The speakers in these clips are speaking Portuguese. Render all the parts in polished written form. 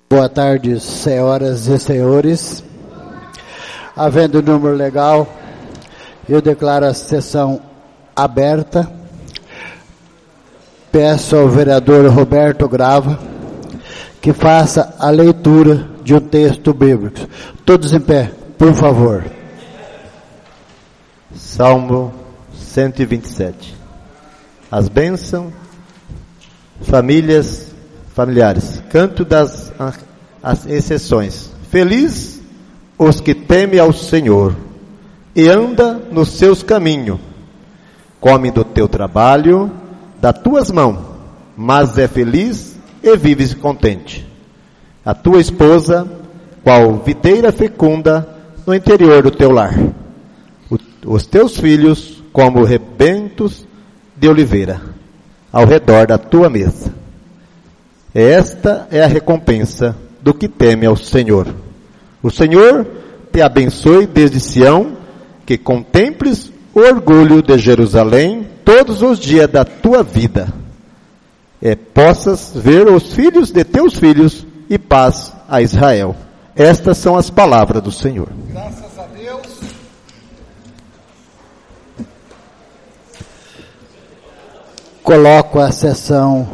Boa tarde, senhoras e senhores. Havendo número legal, eu declaro a sessão aberta. Peço ao vereador Roberto Grava que faça a leitura de um texto bíblico. Todos em pé, por favor. Salmo 127. As bênçãos, familiares, canto das as exceções. Feliz os que temem ao Senhor e anda nos seus caminhos. Come do teu trabalho, das tuas mãos, mas é feliz e vives contente. A tua esposa, qual videira fecunda no interior do teu lar. Os teus filhos, como rebentos de oliveira, ao redor da tua mesa. Esta é a recompensa do que teme ao Senhor. O Senhor te abençoe desde Sião, que contemples o orgulho de Jerusalém todos os dias da tua vida. Possas ver os filhos de teus filhos e paz a Israel. Estas são as palavras do Senhor. Graças a Deus. Coloco a sessão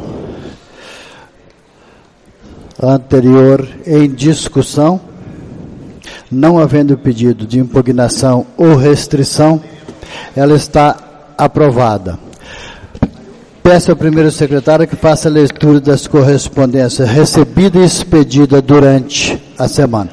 anterior em discussão. Não havendo pedido de impugnação ou restrição, ela está aprovada. Peço ao primeiro secretário que faça a leitura das correspondências recebidas e expedidas durante a semana.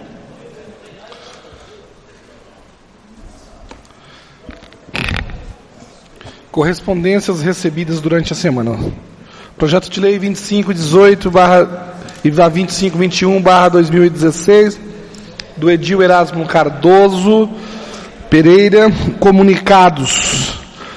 Correspondências recebidas durante a semana. Projeto de Lei 2518 e 2521/2016 do Edil Erasmo Cardoso Pereira. Comunicados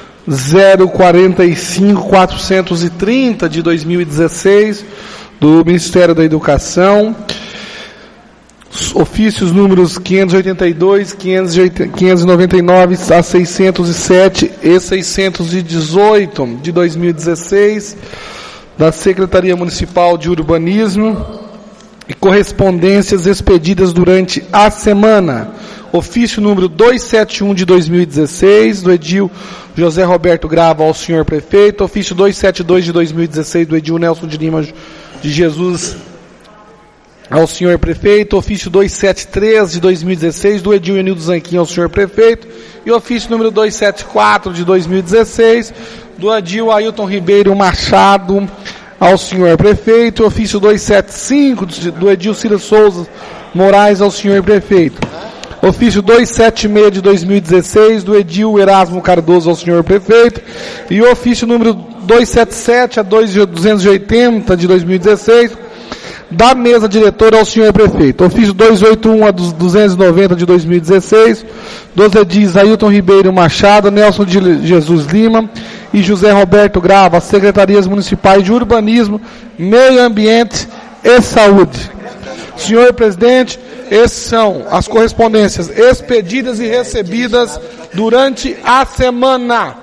045.430 de 2016 do Ministério da Educação. Ofícios números 582, 599 a 607 e 618 de 2016 da Secretaria Municipal de Urbanismo. E correspondências expedidas durante a semana. Ofício número 271 de 2016, do edil José Roberto Grava ao senhor prefeito. Ofício 272 de 2016, do edil Nelson de Lima de Jesus ao senhor prefeito. Ofício 273 de 2016, do edil Enildo Zanquim ao senhor prefeito. E ofício número 274 de 2016, do edil Ailton Ribeiro Machado ao senhor prefeito. Ofício 275 do edil Ciro Souza Moraes ao senhor prefeito. Ofício 276 de 2016 do edil Erasmo Cardoso ao senhor prefeito. E o ofício número 277 a 280 de 2016 da mesa diretora ao senhor prefeito. Ofício 281 a 290 de 2016 dos edis Ailton Ribeiro Machado, Nelson de Jesus Lima e José Roberto Grava, secretarias municipais de urbanismo, meio ambiente e saúde. Senhor presidente, essas são as correspondências expedidas e recebidas durante a semana.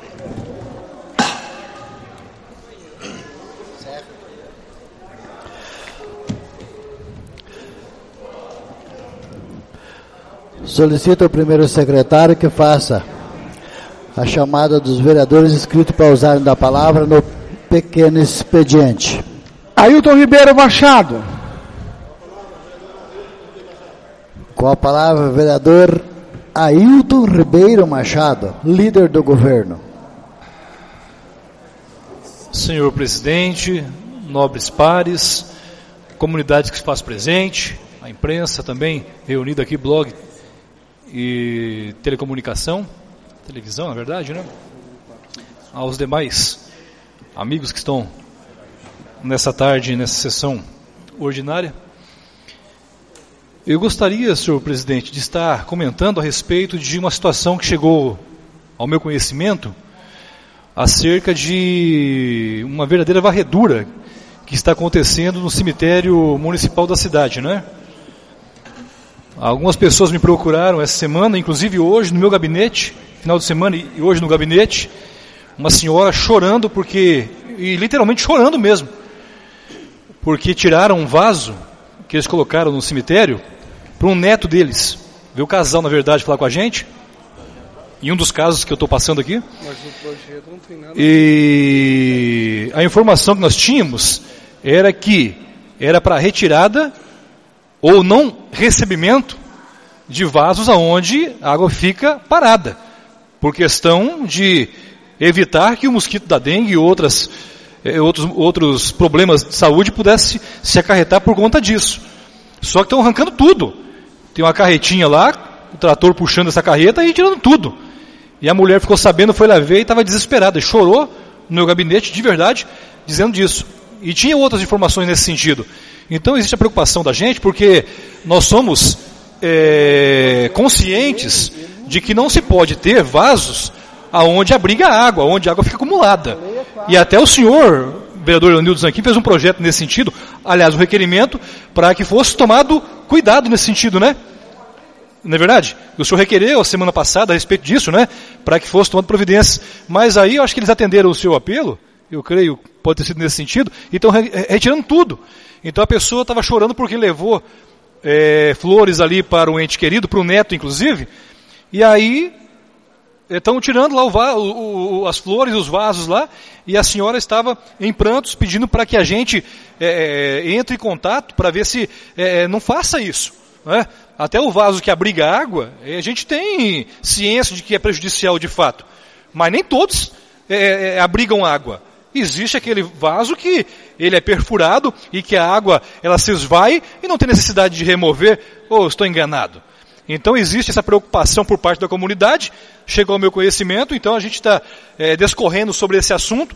Solicito ao primeiro secretário que faça a chamada dos vereadores inscritos para usarem da palavra no pequeno expediente. Ailton Ribeiro Machado. Com a palavra, vereador Ailton Ribeiro Machado, líder do governo. Senhor presidente, nobres pares, comunidade que se faz presente, a imprensa também reunida aqui, blog e televisão, na verdade, né? Aos demais amigos que estão nessa tarde, nessa sessão ordinária. Eu gostaria, senhor presidente, de estar comentando a respeito de uma situação que chegou ao meu conhecimento acerca de uma verdadeira varredura que está acontecendo no cemitério municipal da cidade, né? Algumas pessoas me procuraram essa semana, inclusive hoje no meu gabinete, final de semana e hoje no gabinete, uma senhora chorando e literalmente chorando mesmo, porque tiraram um vaso que eles colocaram no cemitério para um neto deles. Veio o casal, na verdade, falar com a gente, em um dos casos que eu estou passando aqui. Mas no projeto não tem nada. E a informação que nós tínhamos era que era para retirada ou não recebimento de vasos aonde a água fica parada, por questão de evitar que o mosquito da dengue e outros problemas de saúde pudesse se acarretar por conta disso. Só que estão arrancando tudo. Tem uma carretinha lá, o trator puxando essa carreta e tirando tudo. E a mulher ficou sabendo, foi lá ver e estava desesperada. Chorou no meu gabinete, de verdade, dizendo disso. E tinha outras informações nesse sentido. Então existe a preocupação da gente, porque nós somos conscientes de que não se pode ter vasos aonde abriga a água, onde a água fica acumulada. E até o senhor, vereador Leonildo Zanquim, fez um projeto nesse sentido, aliás, um requerimento, para que fosse tomado cuidado nesse sentido, né? Não é verdade? O senhor requereu a semana passada a respeito disso, né? Para que fosse tomado providências. Mas aí eu acho que eles atenderam o seu apelo, eu creio, pode ter sido nesse sentido, e estão retirando tudo. Então a pessoa estava chorando porque levou flores ali para um ente querido, para o neto inclusive, e aí estão tirando lá as flores, os vasos lá, e a senhora estava em prantos pedindo para que a gente entre em contato para ver se não faça isso, né? Até o vaso que abriga água, a gente tem ciência de que é prejudicial de fato, mas nem todos abrigam água. Existe aquele vaso que ele é perfurado e que a água ela se esvai e não tem necessidade de remover, ou estou enganado. Então existe essa preocupação por parte da comunidade, chegou ao meu conhecimento, então a gente está discorrendo sobre esse assunto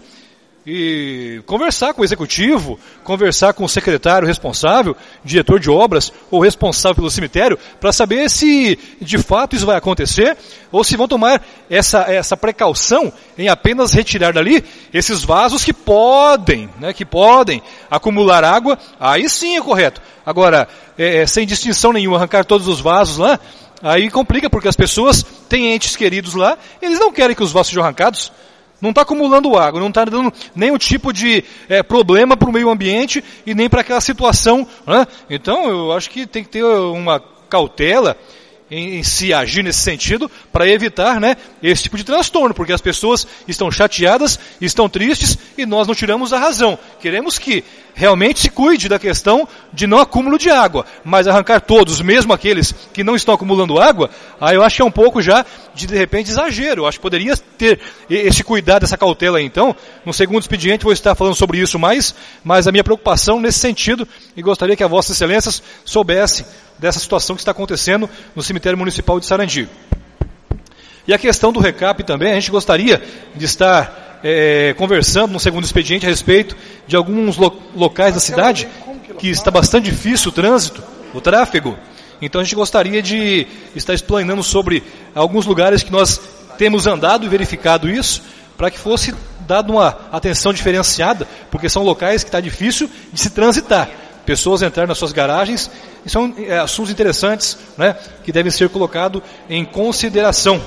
e conversar com o executivo, conversar com o secretário responsável, diretor de obras ou responsável pelo cemitério, para saber se de fato isso vai acontecer ou se vão tomar essa precaução em apenas retirar dali esses vasos que podem acumular água. Aí sim é correto. Agora, sem distinção nenhuma, arrancar todos os vasos lá, aí complica, porque as pessoas têm entes queridos lá, eles não querem que os vasos sejam arrancados. Não está acumulando água, não está dando nenhum tipo de problema para o meio ambiente e nem para aquela situação, né? Então eu acho que tem que ter uma cautela em se agir nesse sentido para evitar, né, esse tipo de transtorno, porque as pessoas estão chateadas, estão tristes e nós não tiramos a razão. Queremos que realmente se cuide da questão de não acúmulo de água, mas arrancar todos, mesmo aqueles que não estão acumulando água, aí eu acho que é um pouco já de repente exagero. Eu acho que poderia ter esse cuidado, essa cautela aí. Então, no segundo expediente vou estar falando sobre isso mais, mas a minha preocupação nesse sentido, e gostaria que a Vossas Excelências soubessem dessa situação que está acontecendo no cemitério municipal de Sarandi. E a questão do recap também, a gente gostaria de estar conversando no segundo expediente a respeito de alguns locais da cidade que está bastante difícil o trânsito, o tráfego. Então a gente gostaria de estar explanando sobre alguns lugares que nós temos andado e verificado isso, para que fosse dada uma atenção diferenciada, porque são locais que está difícil de se transitar. Pessoas entrarem nas suas garagens, e são assuntos interessantes, né, que devem ser colocados em consideração.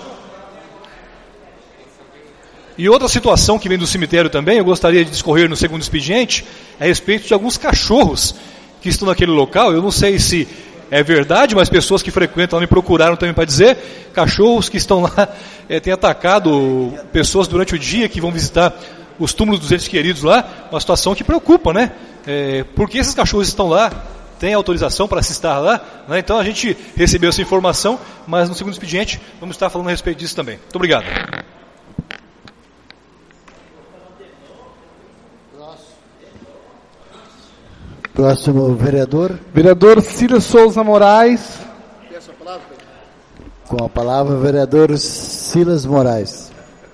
E outra situação que vem do cemitério também, eu gostaria de discorrer no segundo expediente, é a respeito de alguns cachorros que estão naquele local. Eu não sei se é verdade, mas pessoas que frequentam me procuraram também para dizer, cachorros que estão lá, têm atacado pessoas durante o dia que vão visitar os túmulos dos entes queridos lá, uma situação que preocupa, né? Porque esses cachorros estão lá, têm autorização para se estar lá, né? Então a gente recebeu essa informação, mas no segundo expediente vamos estar falando a respeito disso também. Muito obrigado. Próximo vereador. Vereador Silas Souza Moraes. Com a palavra, vereador Silas Moraes.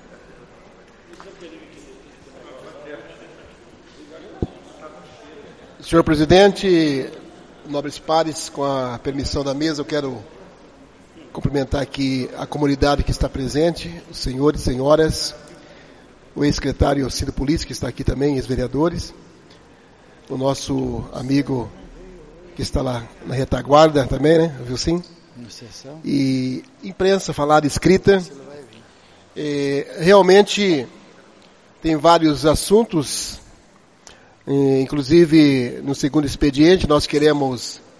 Senhor presidente, nobres pares, com a permissão da mesa, eu quero cumprimentar aqui a comunidade que está presente, os senhores e senhoras, o ex-secretário Ciro Polícia, que está aqui também, ex-vereadores, o nosso amigo que está lá na retaguarda também, né, viu sim? E imprensa, falada, escrita. Realmente tem vários assuntos, inclusive no segundo expediente nós queremos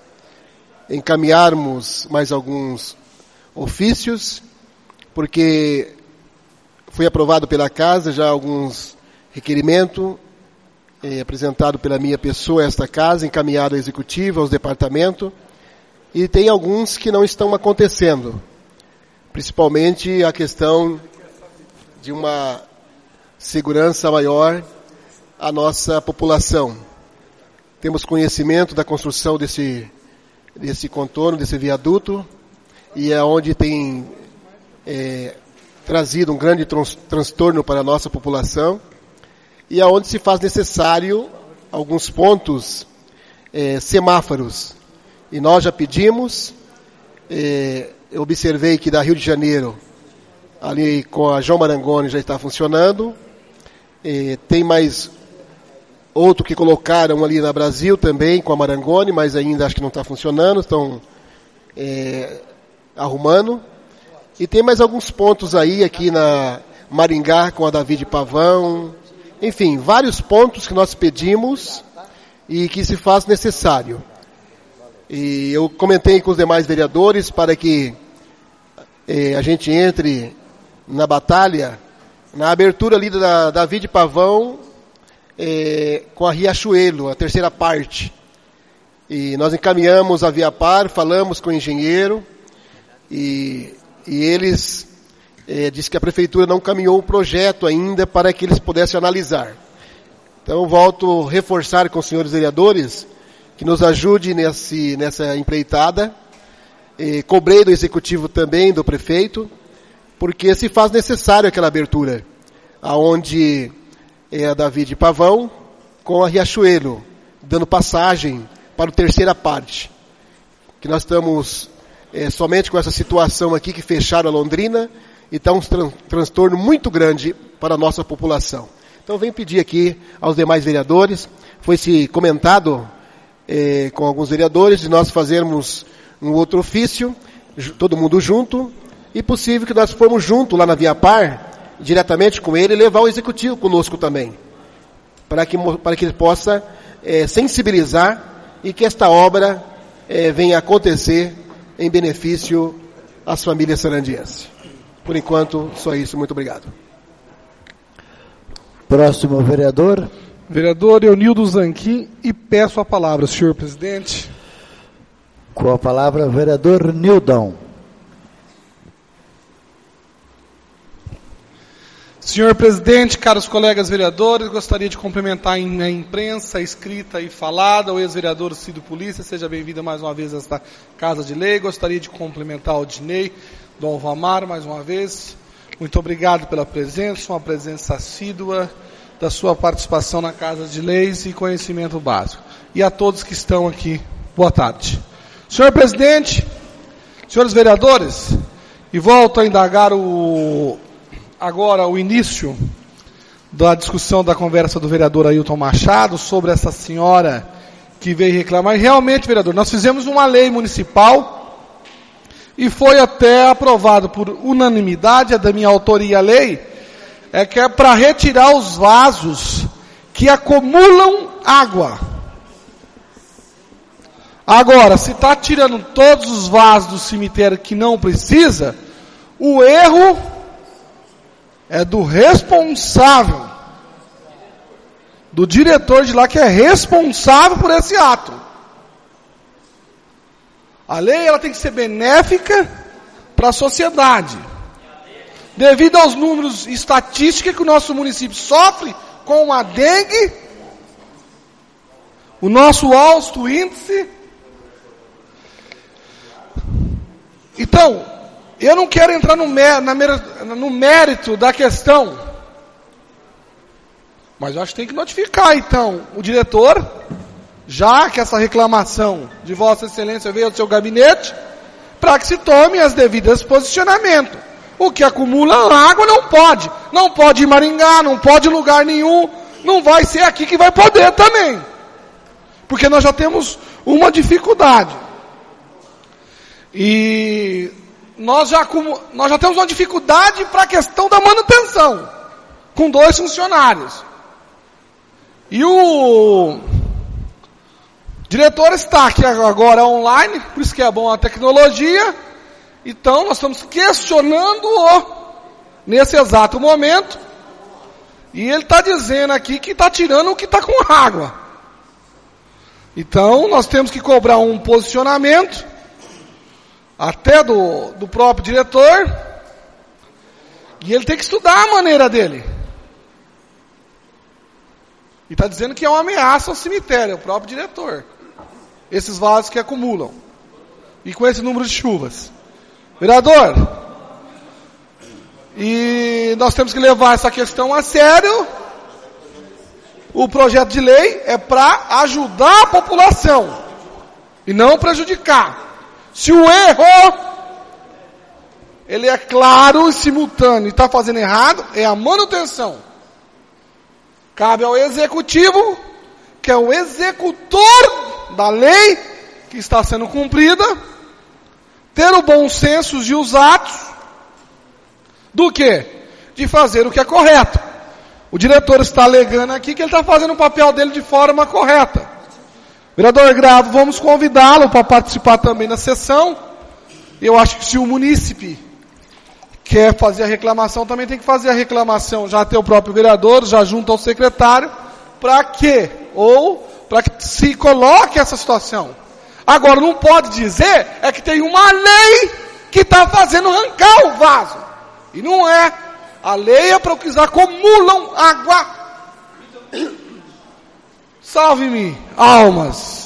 encaminharmos mais alguns ofícios, porque foi aprovado pela casa já alguns requerimentos apresentado pela minha pessoa a esta casa, encaminhado à executiva, aos departamentos, e tem alguns que não estão acontecendo, principalmente a questão de uma segurança maior à nossa população. Temos conhecimento da construção desse contorno, desse viaduto, e é onde tem trazido um grande transtorno para a nossa população, e é onde se faz necessário alguns pontos semáforos. E nós já pedimos, eu observei que da Rio de Janeiro, ali com a João Marangoni já está funcionando, tem mais outro que colocaram ali na Brasil também, com a Marangoni, mas ainda acho que não está funcionando, estão arrumando. E tem mais alguns pontos aí, aqui na Maringá, com a David Pavão. Enfim, vários pontos que nós pedimos e que se faz necessário. E eu comentei com os demais vereadores para que a gente entre na batalha, na abertura ali da David Pavão, com a Riachuelo, a terceira parte. E nós encaminhamos a Viapar, falamos com o engenheiro, e eles disse que a prefeitura não caminhou o projeto ainda para que eles pudessem analisar. Então, volto a reforçar com os senhores vereadores que nos ajude nessa empreitada. Cobrei do executivo também, do prefeito, porque se faz necessário aquela abertura, aonde a David Pavão com a Riachuelo, dando passagem para a terceira parte. Que nós estamos somente com essa situação aqui, que fecharam a Londrina, e está um transtorno muito grande para a nossa população. Então, venho pedir aqui aos demais vereadores, foi-se comentado com alguns vereadores, de nós fazermos um outro ofício, todo mundo junto, e possível que nós formos juntos lá na Viapar, diretamente com ele, e levar o executivo conosco também, para que ele possa sensibilizar e que esta obra venha acontecer em benefício às famílias sarandienses. Por enquanto, só isso. Muito obrigado. Próximo vereador. Vereador Eunildo Zanquim, e peço a palavra, senhor presidente. Com a palavra, vereador Nildon. Senhor presidente, caros colegas vereadores, gostaria de cumprimentar a imprensa escrita e falada, o ex-vereador Cido Polícia, seja bem-vindo mais uma vez a esta Casa de Lei. Gostaria de cumprimentar o Dinei, Dom Vamar, mais uma vez. Muito obrigado pela presença, uma presença assídua da sua participação na Casa de Leis e conhecimento básico. E a todos que estão aqui, boa tarde. Senhor presidente, senhores vereadores, e volto a indagar agora o início da discussão da conversa do vereador Ailton Machado sobre essa senhora que veio reclamar. E realmente, vereador, nós fizemos uma lei municipal e foi até aprovado por unanimidade, a da minha autoria a lei, que é para retirar os vasos que acumulam água. Agora, se está tirando todos os vasos do cemitério que não precisa, o erro é do responsável, do diretor de lá, que é responsável por esse ato. A lei ela tem que ser benéfica para a sociedade. Devido aos números estatísticos que o nosso município sofre com a dengue, o nosso alto índice. Então, eu não quero entrar no mérito da questão, mas eu acho que tem que notificar, então, o diretor, já que essa reclamação de Vossa Excelência veio ao seu gabinete, para que se tome as devidas posicionamentos. O que acumula água não pode ir Maringá, não pode ir lugar nenhum, não vai ser aqui que vai poder também, porque nós já temos uma dificuldade. E nós já temos uma dificuldade para a questão da manutenção, com 2 funcionários. E diretor está aqui agora online, por isso que é bom a tecnologia. Então nós estamos questionando-o nesse exato momento. E ele está dizendo aqui que está tirando o que está com água. Então nós temos que cobrar um posicionamento, até do próprio diretor. E ele tem que estudar a maneira dele. E está dizendo que é uma ameaça ao cemitério, é o próprio diretor. Esses vasos que acumulam. E com esse número de chuvas. Vereador, e nós temos que levar essa questão a sério. O projeto de lei é para ajudar a população e não prejudicar. Se o erro, ele é claro e simultâneo e está fazendo errado, é a manutenção. Cabe ao executivo, que é o executor da lei que está sendo cumprida, ter o bom senso de os atos do quê? De fazer o que é correto. O diretor está alegando aqui que ele está fazendo o papel dele de forma correta. Vereador Gravo, vamos convidá-lo para participar também na sessão. Eu acho que se o munícipe quer fazer a reclamação, também tem que fazer a reclamação. Já tem o próprio vereador, já junto ao secretário, para quê? Ou para que se coloque essa situação. Agora, não pode dizer é que tem uma lei que está fazendo arrancar o vaso. E não é. A lei é para os que acumulam água. Salve-me, almas.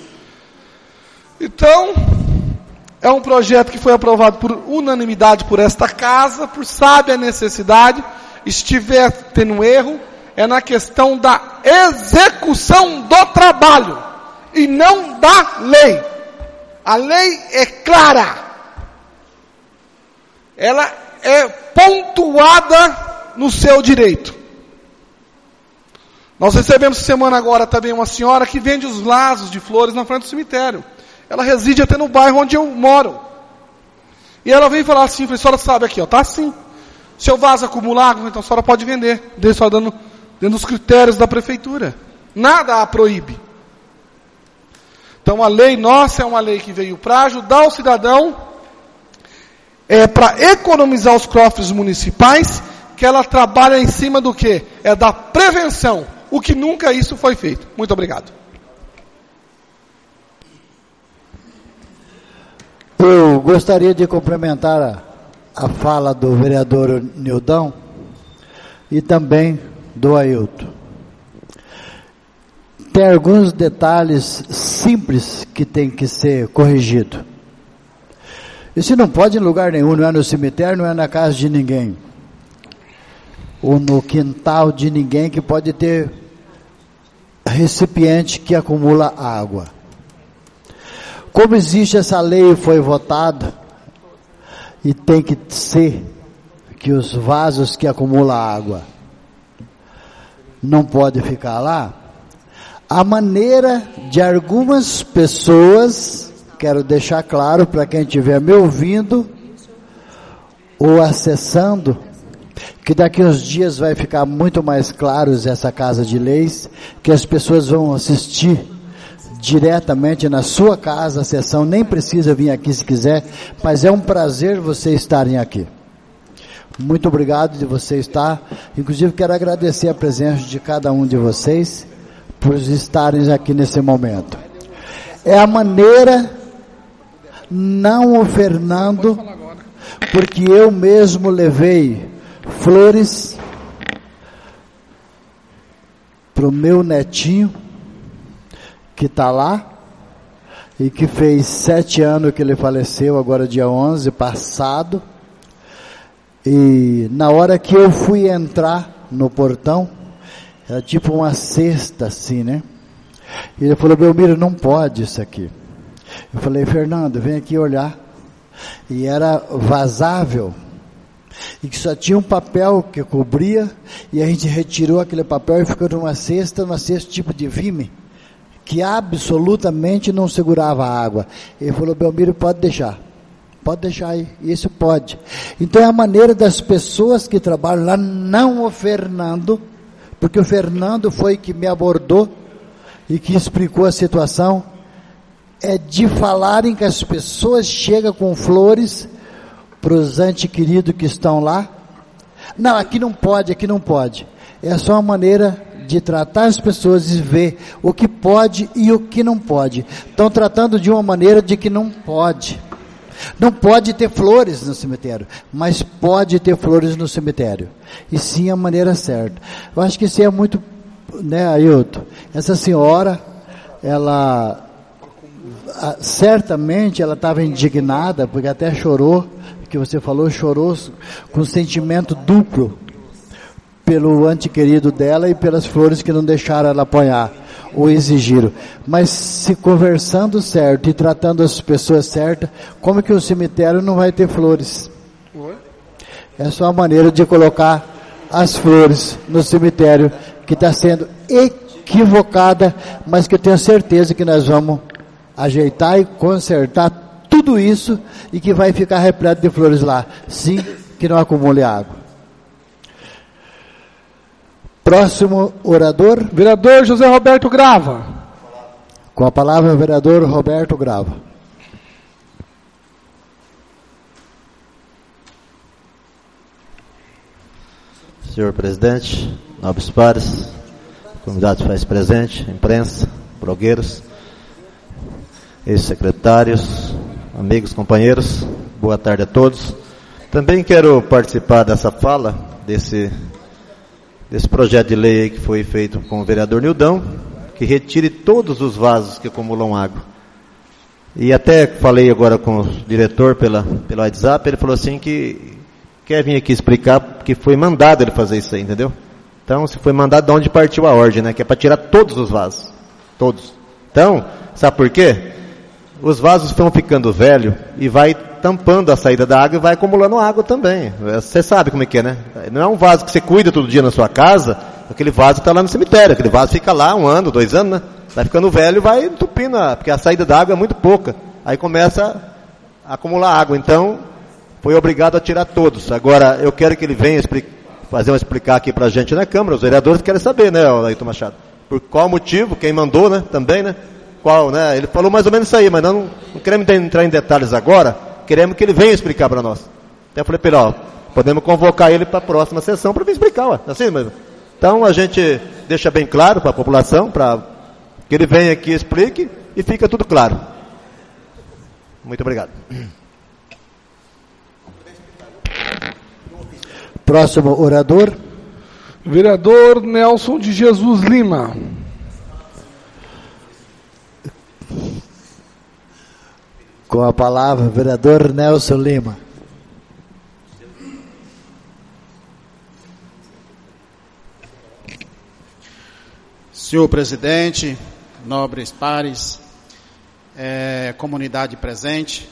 Então, é um projeto que foi aprovado por unanimidade por esta casa, por sábia necessidade. Estiver tendo erro, é na questão da execução do trabalho e não da lei. A lei é clara. Ela é pontuada no seu direito. Nós recebemos essa semana agora também uma senhora que vende os vasos de flores na frente do cemitério. Ela reside até no bairro onde eu moro. E ela veio falar assim, a senhora sabe aqui, ó, tá assim. Seu vaso acumula água, então a senhora pode vender. Desde só dando dentro dos critérios da prefeitura. Nada a proíbe. Então a lei nossa é uma lei que veio para ajudar o cidadão, é para economizar os cofres municipais, que ela trabalha em cima do quê? É da prevenção, o que nunca isso foi feito. Muito obrigado. Eu gostaria de complementar a fala do vereador Nildão e também do Ailton. Tem alguns detalhes simples que tem que ser corrigido. Isso não pode em lugar nenhum, não é no cemitério, não é na casa de ninguém. Ou no quintal de ninguém que pode ter recipiente que acumula água. Como existe essa lei e foi votada, e tem que ser que os vasos que acumulam água não pode ficar lá, a maneira de algumas pessoas, quero deixar claro para quem estiver me ouvindo ou acessando, que daqui uns dias vai ficar muito mais claros essa casa de leis, que as pessoas vão assistir diretamente na sua casa a sessão, nem precisa vir aqui se quiser, mas é um prazer vocês estarem aqui. Muito obrigado de você estar, inclusive quero agradecer a presença de cada um de vocês, por estarem aqui nesse momento. É a maneira, não o Fernando, porque eu mesmo levei flores para o meu netinho, que está lá, e que fez 7 anos que ele faleceu, agora dia 11, passado, e na hora que eu fui entrar no portão, era tipo uma cesta assim, né? E ele falou, Belmiro, não pode isso aqui. Eu falei, Fernando, vem aqui olhar. E era vazável, e que só tinha um papel que cobria, e a gente retirou aquele papel e ficou numa cesta tipo de vime, que absolutamente não segurava a água. Ele falou, Belmiro, pode deixar aí, isso pode. Então é a maneira das pessoas que trabalham lá, não o Fernando, porque o Fernando foi que me abordou e que explicou a situação, é de falarem que as pessoas chegam com flores para os entes queridos que estão lá. Não, aqui não pode, aqui não pode. É só uma maneira de tratar as pessoas e ver o que pode e o que não pode. Estão tratando de uma maneira de que não pode. Não pode ter flores no cemitério, mas pode ter flores no cemitério. E sim a maneira certa. Eu acho que isso é muito, né, Ailton? Essa senhora, ela, certamente ela estava indignada, porque até chorou, que você falou, chorou com sentimento duplo, pelo ente querido dela e pelas flores que não deixaram ela apanhar ou exigiram. Mas se conversando certo e tratando as pessoas certas, como que o cemitério não vai ter flores? É só a maneira de colocar as flores no cemitério, que está sendo equivocada, mas que eu tenho certeza que nós vamos ajeitar e consertar tudo isso e que vai ficar repleto de flores lá. Sim, que não acumule água. Próximo orador. Vereador José Roberto Grava. Com a palavra, o vereador Roberto Grava. Senhor presidente, nobres pares, comunidade faz presente, imprensa, blogueiros, ex-secretários, amigos, companheiros, boa tarde a todos. Também quero participar dessa fala, desse projeto de lei aí que foi feito com o vereador Nildão, que retire todos os vasos que acumulam água. E até falei agora com o diretor pelo WhatsApp, ele falou assim que quer vir aqui explicar que foi mandado ele fazer isso aí, entendeu? Então, se foi mandado, de onde partiu a ordem, né? Que é para tirar todos os vasos. Todos. Então, sabe por quê? Os vasos estão ficando velhos e vai tampando a saída da água e vai acumulando água também. Você sabe como é que é, né? Não é um vaso que você cuida todo dia na sua casa, aquele vaso está lá no cemitério, aquele vaso fica lá 1 ano, 2 anos, né? Vai ficando velho e vai entupindo, porque a saída da água é muito pouca. Aí começa a acumular água. Então, foi obrigado a tirar todos. Agora, eu quero que ele venha explicar aqui pra gente na Câmara, os vereadores querem saber, né, Ailton Machado? Por qual motivo, quem mandou, né, também, né? Qual, né? Ele falou mais ou menos isso aí, mas não queremos entrar em detalhes agora, queremos que ele venha explicar para nós. Até falei para ele, ó, podemos convocar ele para a próxima sessão para vir explicar, ó, assim mesmo. Então a gente deixa bem claro para a população, para que ele venha aqui, explique e fica tudo claro. Muito obrigado. Próximo orador. Vereador Nelson de Jesus Lima. Com a palavra, vereador Nelson Lima. Senhor presidente, nobres pares, comunidade presente,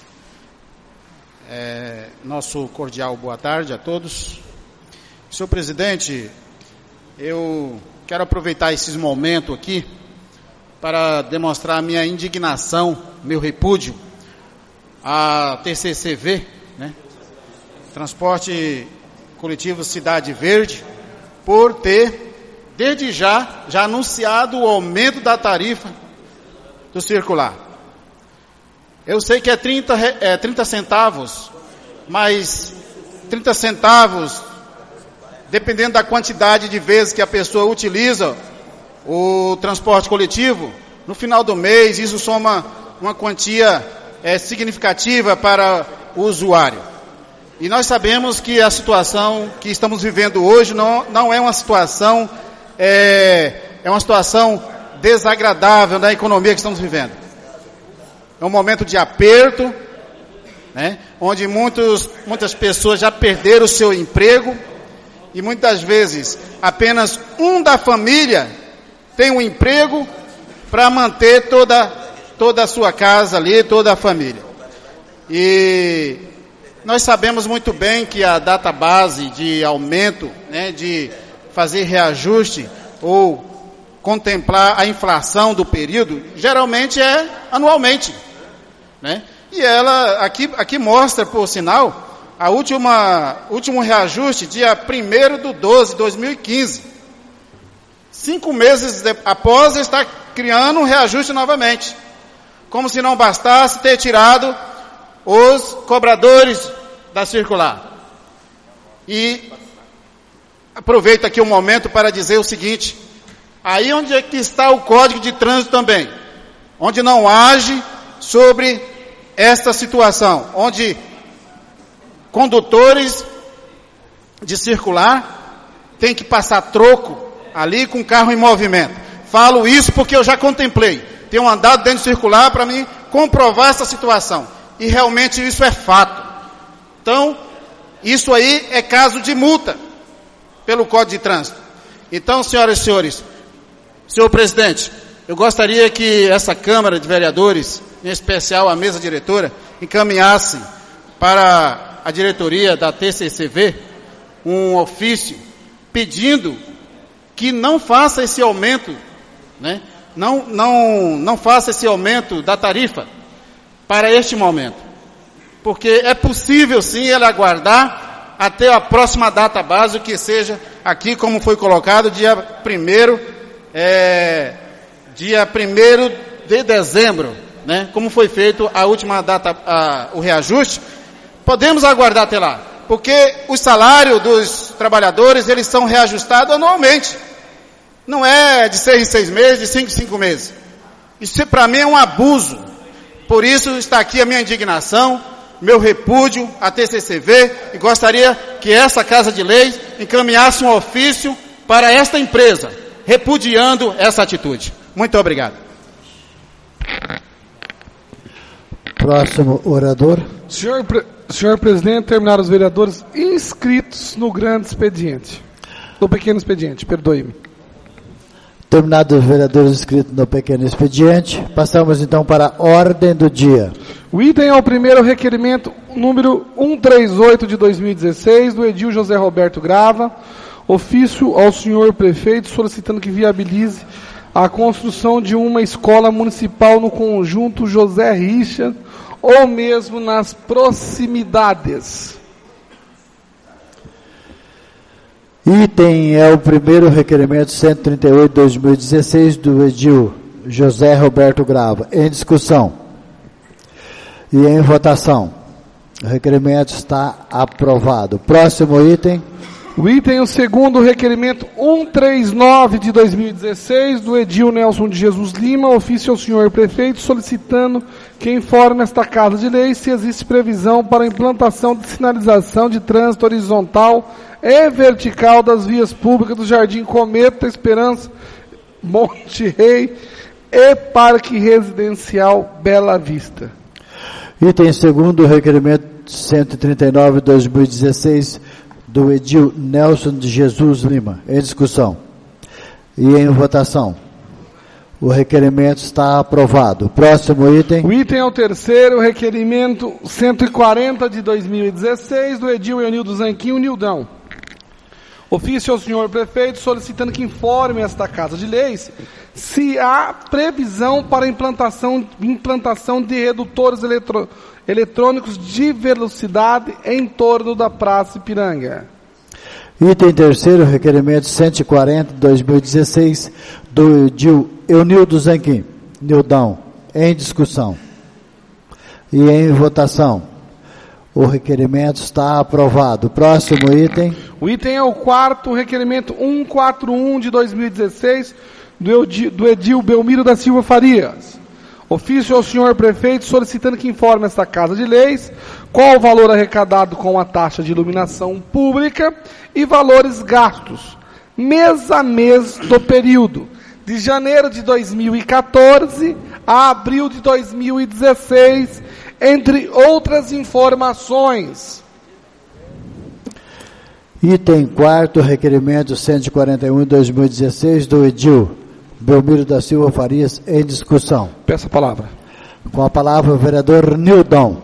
nosso cordial boa tarde a todos. Senhor presidente, eu quero aproveitar esses momentos aqui para demonstrar a minha indignação, meu repúdio a TCCV, né? Transporte Coletivo Cidade Verde, por ter, desde já anunciado o aumento da tarifa do circular. Eu sei que é 30 centavos, mas 30 centavos, dependendo da quantidade de vezes que a pessoa utiliza o transporte coletivo, no final do mês isso soma uma quantia significativa para o usuário. E nós sabemos que a situação que estamos vivendo hoje não é uma situação, é uma situação desagradável na economia que estamos vivendo. É um momento de aperto, né, onde muitas pessoas já perderam o seu emprego e muitas vezes apenas um da família tem um emprego para manter toda a sua casa ali, toda a família. E nós sabemos muito bem que a data base de aumento, né, de fazer reajuste ou contemplar a inflação do período, geralmente é anualmente, né? E ela aqui mostra, por sinal, último reajuste dia 1º de 12 de 2015. 5 meses após está criando um reajuste novamente. Como se não bastasse ter tirado os cobradores da circular. E aproveito aqui um momento para dizer o seguinte: aí onde é que está o Código de Trânsito também, onde não age sobre esta situação, onde condutores de circular têm que passar troco ali com carro em movimento. Falo isso porque eu já contemplei, tenho andado dentro do circular para mim comprovar essa situação, e realmente isso é fato. Então, isso aí é caso de multa pelo Código de Trânsito. Então, senhoras e senhores, senhor presidente, eu gostaria que essa Câmara de Vereadores, em especial a mesa diretora, encaminhasse para a diretoria da TCCV um ofício pedindo que não faça esse aumento, né? Não faça esse aumento da tarifa para este momento, porque é possível sim ele aguardar até a próxima data base, que seja aqui como foi colocado, dia 1º de dezembro, né? Como foi feito a última data, o reajuste. Podemos aguardar até lá, porque o salário dos trabalhadores, eles são reajustados anualmente. Não é de 6 em 6 meses, de 5 em 5 meses. Isso para mim é um abuso. Por isso está aqui a minha indignação, meu repúdio à TCCV, e gostaria que essa Casa de Leis encaminhasse um ofício para esta empresa, repudiando essa atitude. Muito obrigado. Próximo orador. Senhor presidente, terminaram os vereadores inscritos no grande expediente. No pequeno expediente, perdoe-me. Terminados os vereadores inscritos no pequeno expediente, passamos então para a ordem do dia. O item é o primeiro requerimento número 138 de 2016, do edil José Roberto Grava, ofício ao senhor prefeito solicitando que viabilize a construção de uma escola municipal no conjunto José Richard, ou mesmo nas proximidades. Item é o primeiro requerimento 138 de 2016 do edil José Roberto Grava. Em discussão e em votação. O requerimento está aprovado. Próximo item. O item é o segundo requerimento 139 de 2016 do edil Nelson de Jesus Lima, ofício ao senhor prefeito, solicitando que informe esta Casa de Leis se existe previsão para a implantação de sinalização de trânsito horizontal e vertical das vias públicas do Jardim Cometa, Esperança, Monte Rei e Parque Residencial Bela Vista. Item segundo, requerimento 139 de 2016 do edil Nelson de Jesus Lima. Em discussão e em votação. O requerimento está aprovado. Próximo item. O item é o terceiro, requerimento 140 de 2016 do edil Eunildo Zanquim, Nildão. Ofício ao senhor prefeito solicitando que informe esta Casa de Leis se há previsão para a implantação de redutores eletrônicos de velocidade em torno da Praça Ipiranga. Item terceiro, requerimento 140 de 2016 do edil Eunildo Zanquim, Nildão. Em discussão e em votação. O requerimento está aprovado. Próximo item. O item é o quarto requerimento 141 de 2016 do edil Belmiro da Silva Farias. Ofício ao senhor prefeito solicitando que informe esta Casa de Leis qual o valor arrecadado com a taxa de iluminação pública e valores gastos mês a mês do período de janeiro de 2014 a abril de 2016, entre outras informações. Item quarto, requerimento 141 de 2016 do edil Belmiro da Silva Farias. Em discussão. Peço a palavra. Com a palavra o vereador Nildão.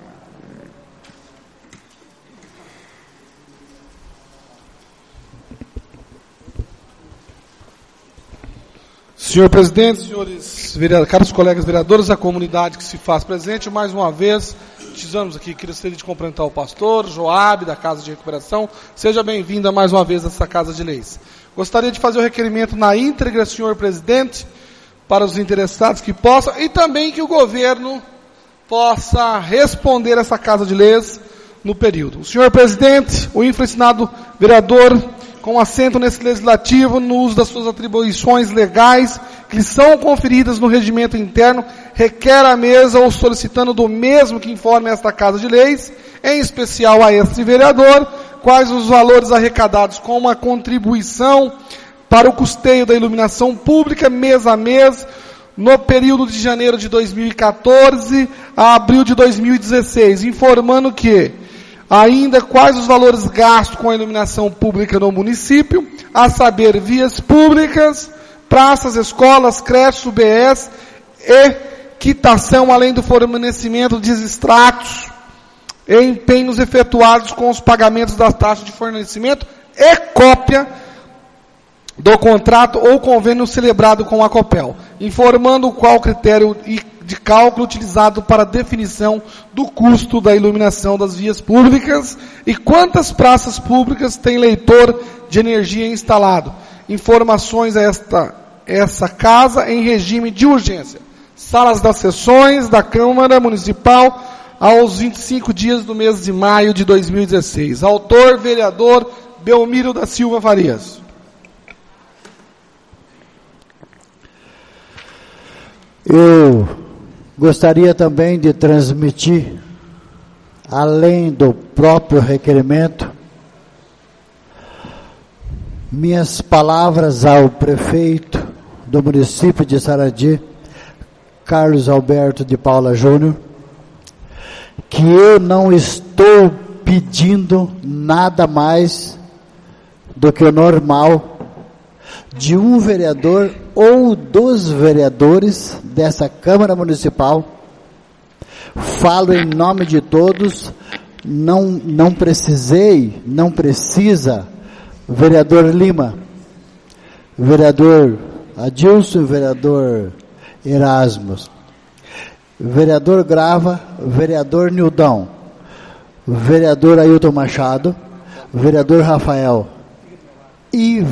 Senhor presidente, senhores caros colegas vereadores, a comunidade que se faz presente, mais uma vez, precisamos aqui, gostaria de cumprimentar o pastor Joab, da Casa de Recuperação. Seja bem-vinda mais uma vez a essa Casa de Leis. Gostaria de fazer o requerimento na íntegra, senhor presidente, para os interessados que possam, e também que o governo possa responder essa Casa de Leis no período. O senhor presidente, o infraensinado vereador, com assento nesse legislativo, no uso das suas atribuições legais, que lhe são conferidas no regimento interno, requer à mesa ou solicitando do mesmo que informe esta Casa de Leis, em especial a este vereador, quais os valores arrecadados com uma contribuição para o custeio da iluminação pública mês a mês, no período de janeiro de 2014 a abril de 2016, informando que ainda quais os valores gastos com a iluminação pública no município, a saber, vias públicas, praças, escolas, creches, UBS e quitação, além do fornecimento de extratos e empenhos efetuados com os pagamentos das taxas de fornecimento e cópia do contrato ou convênio celebrado com a Copel, informando qual critério de cálculo utilizado para definição do custo da iluminação das vias públicas e quantas praças públicas tem leitor de energia instalado. Informações a essa casa em regime de urgência. Salas das sessões da Câmara Municipal aos 25 dias do mês de maio de 2016. Autor, vereador Belmiro da Silva Farias. Eu gostaria também de transmitir, além do próprio requerimento, minhas palavras ao prefeito do município de Sarandi, Carlos Alberto de Paula Júnior, que eu não estou pedindo nada mais do que o normal de um vereador ou dos vereadores dessa Câmara Municipal. Falo em nome de todos, não precisa, vereador Lima, vereador Adilson, vereador Erasmus, vereador Grava, vereador Nildão, vereador Ailton Machado, vereador Rafael e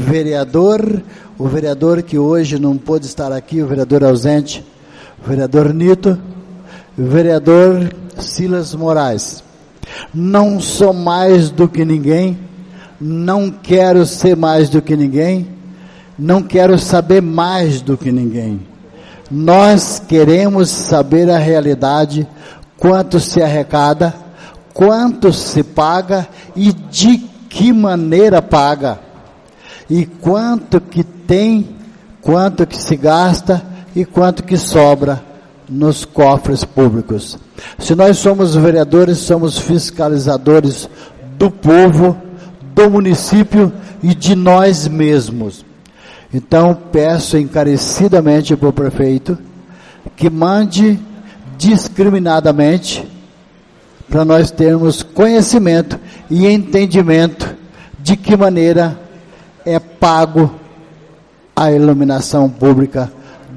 o vereador que hoje não pôde estar aqui, o vereador ausente, vereador Nito, vereador Silas Moraes. Não sou mais do que ninguém, não quero ser mais do que ninguém, não quero saber mais do que ninguém. Nós queremos saber a realidade, quanto se arrecada, quanto se paga e de que maneira paga. E quanto que tem, quanto que se gasta e quanto que sobra nos cofres públicos. Se nós somos vereadores, somos fiscalizadores do povo, do município e de nós mesmos. Então peço encarecidamente para o prefeito que mande discriminadamente para nós termos conhecimento e entendimento de que maneira é pago a iluminação pública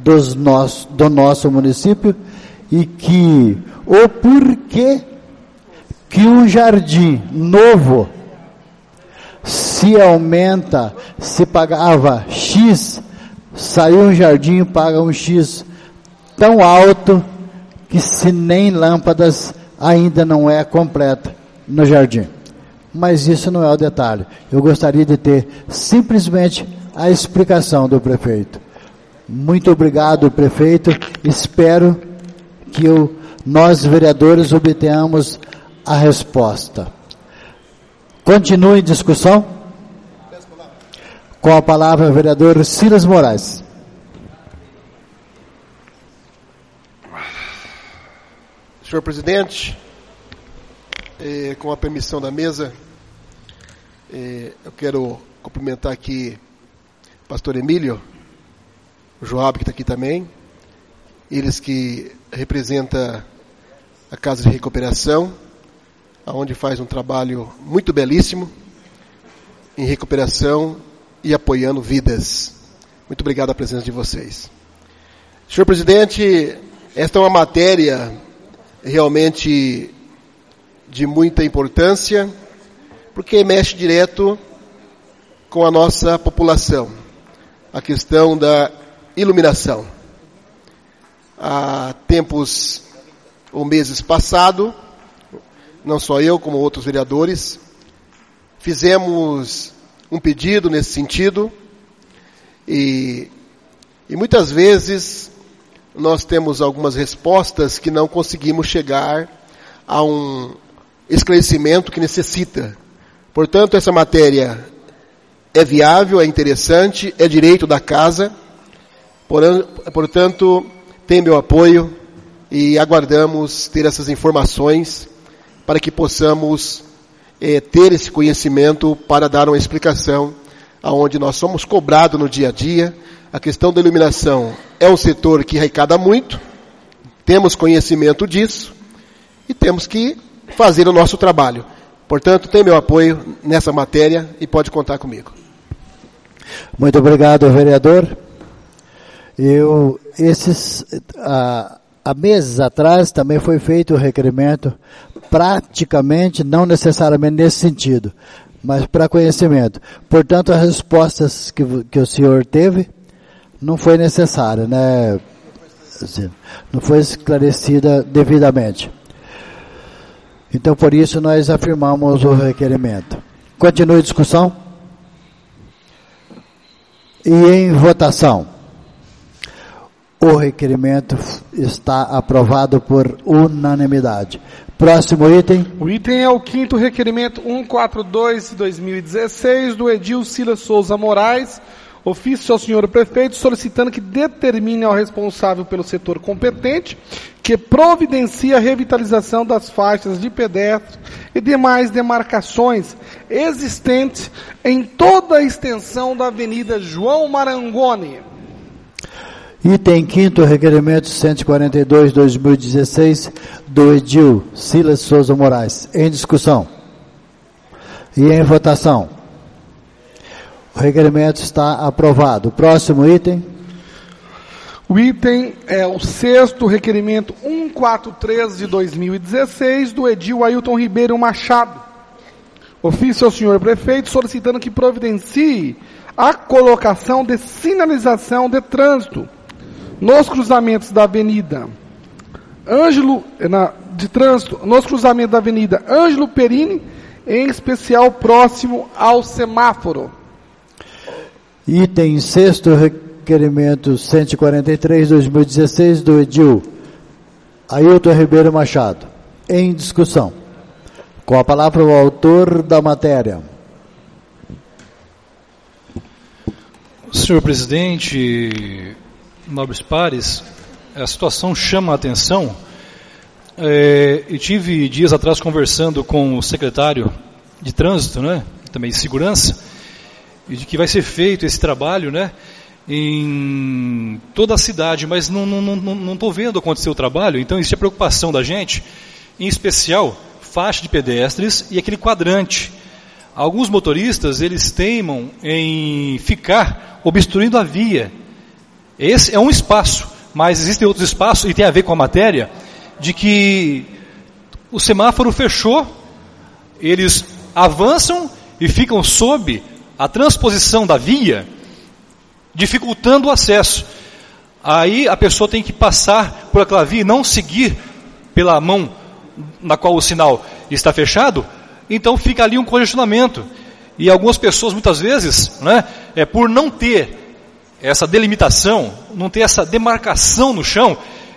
do nosso município e que o porquê que um jardim novo se aumenta, se pagava X, saiu um jardim e paga um X tão alto que se nem lâmpadas ainda não é completa no jardim. Mas isso não é o detalhe. Eu gostaria de ter simplesmente a explicação do prefeito. Muito obrigado, prefeito. Espero que nós, vereadores, obtenhamos a resposta. Continue em discussão. Com a palavra, o vereador Silas Moraes. Senhor presidente, com a permissão da mesa, eu quero cumprimentar aqui o pastor Emílio, o Joab que está aqui também, eles que representam a Casa de Recuperação, onde faz um trabalho muito belíssimo em recuperação e apoiando vidas. Muito obrigado a presença de vocês. Senhor presidente, esta é uma matéria realmente de muita importância, porque mexe direto com a nossa população, a questão da iluminação. há tempos ou meses passados, não só eu, como outros vereadores, fizemos um pedido nesse sentido, e muitas vezes nós temos algumas respostas que não conseguimos chegar a um esclarecimento que necessita. Portanto, essa matéria é viável, é interessante, é direito da casa, portanto, tem meu apoio e aguardamos ter essas informações para que possamos ter esse conhecimento para dar uma explicação aonde nós somos cobrados no dia a dia. A questão da iluminação é um setor que arrecada muito, temos conhecimento disso e temos que fazer o nosso trabalho. Portanto, tem meu apoio nessa matéria e pode contar comigo. Muito obrigado, vereador. Há meses atrás também foi feito o requerimento, praticamente, não necessariamente nesse sentido, mas para conhecimento. Portanto, as respostas que o senhor teve não foi necessária, né? Não foi esclarecida devidamente. Então, por isso, nós afirmamos o requerimento. Continue a discussão. E em votação. O requerimento está aprovado por unanimidade. Próximo item. O item é o 5º requerimento 142 de 2016 do Edil Silas Souza Moraes, ofício ao senhor prefeito, solicitando que determine ao responsável pelo setor competente que providencie a revitalização das faixas de pedestre e demais demarcações existentes em toda a extensão da Avenida João Marangoni. Item 5º, requerimento 142/2016 do Edil Silas Souza Moraes. Em discussão. E em votação. O requerimento está aprovado. Próximo item. O item é o 6º requerimento 143 de 2016 do Edil Ailton Ribeiro Machado. Ofício ao senhor prefeito solicitando que providencie a colocação de sinalização de trânsito nos cruzamentos da Avenida nos cruzamentos da Avenida Ângelo Perini, em especial próximo ao semáforo. Item 6º, requerimento 143/2016 do Edil Ailton Ribeiro Machado. Em discussão. Com a palavra o autor da matéria. Senhor presidente, nobres pares, a situação chama a atenção. E tive dias atrás conversando com o secretário de trânsito, né, também de segurança, e de que vai ser feito esse trabalho, né, em toda a cidade, mas não estou vendo acontecer o trabalho. Então existe a preocupação da gente, em especial faixa de pedestres e aquele quadrante. Alguns motoristas, eles teimam em ficar obstruindo a via. Esse é um espaço, mas existem outros espaços, e tem a ver com a matéria, de que o semáforo fechou, eles avançam e ficam sob a transposição da via, dificultando o acesso. Aí a pessoa tem que passar por aquela via e não seguir pela mão na qual o sinal está fechado, então fica ali um congestionamento. E algumas pessoas, muitas vezes, né, por não ter essa delimitação, não ter essa demarcação no chão,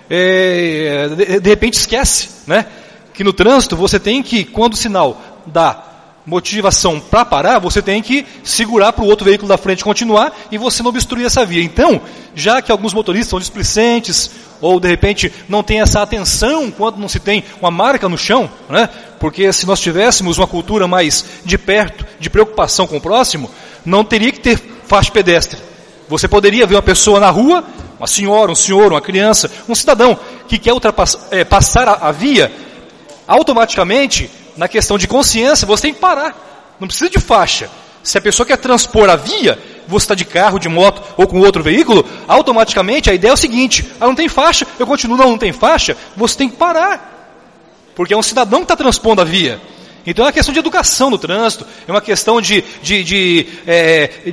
de repente esquece, né, que no trânsito você tem que, quando o sinal dá motivação para parar, você tem que segurar para o outro veículo da frente continuar e você não obstruir essa via. Então, já que alguns motoristas são displicentes, ou de repente não tem essa atenção quando não se tem uma marca no chão, né? Porque se nós tivéssemos uma cultura mais de perto, de preocupação com o próximo, não teria que ter faixa pedestre. Você poderia ver uma pessoa na rua, uma senhora, um senhor, uma criança, um cidadão que quer passar a via, automaticamente, na questão de consciência, você tem que parar. Não precisa de faixa. Se a pessoa quer transpor a via, você está de carro, de moto ou com outro veículo, automaticamente a ideia é o seguinte: não tem faixa, eu continuo, não tem faixa, você tem que parar. Porque é um cidadão que está transpondo a via. Então é uma questão de educação no trânsito, é uma questão de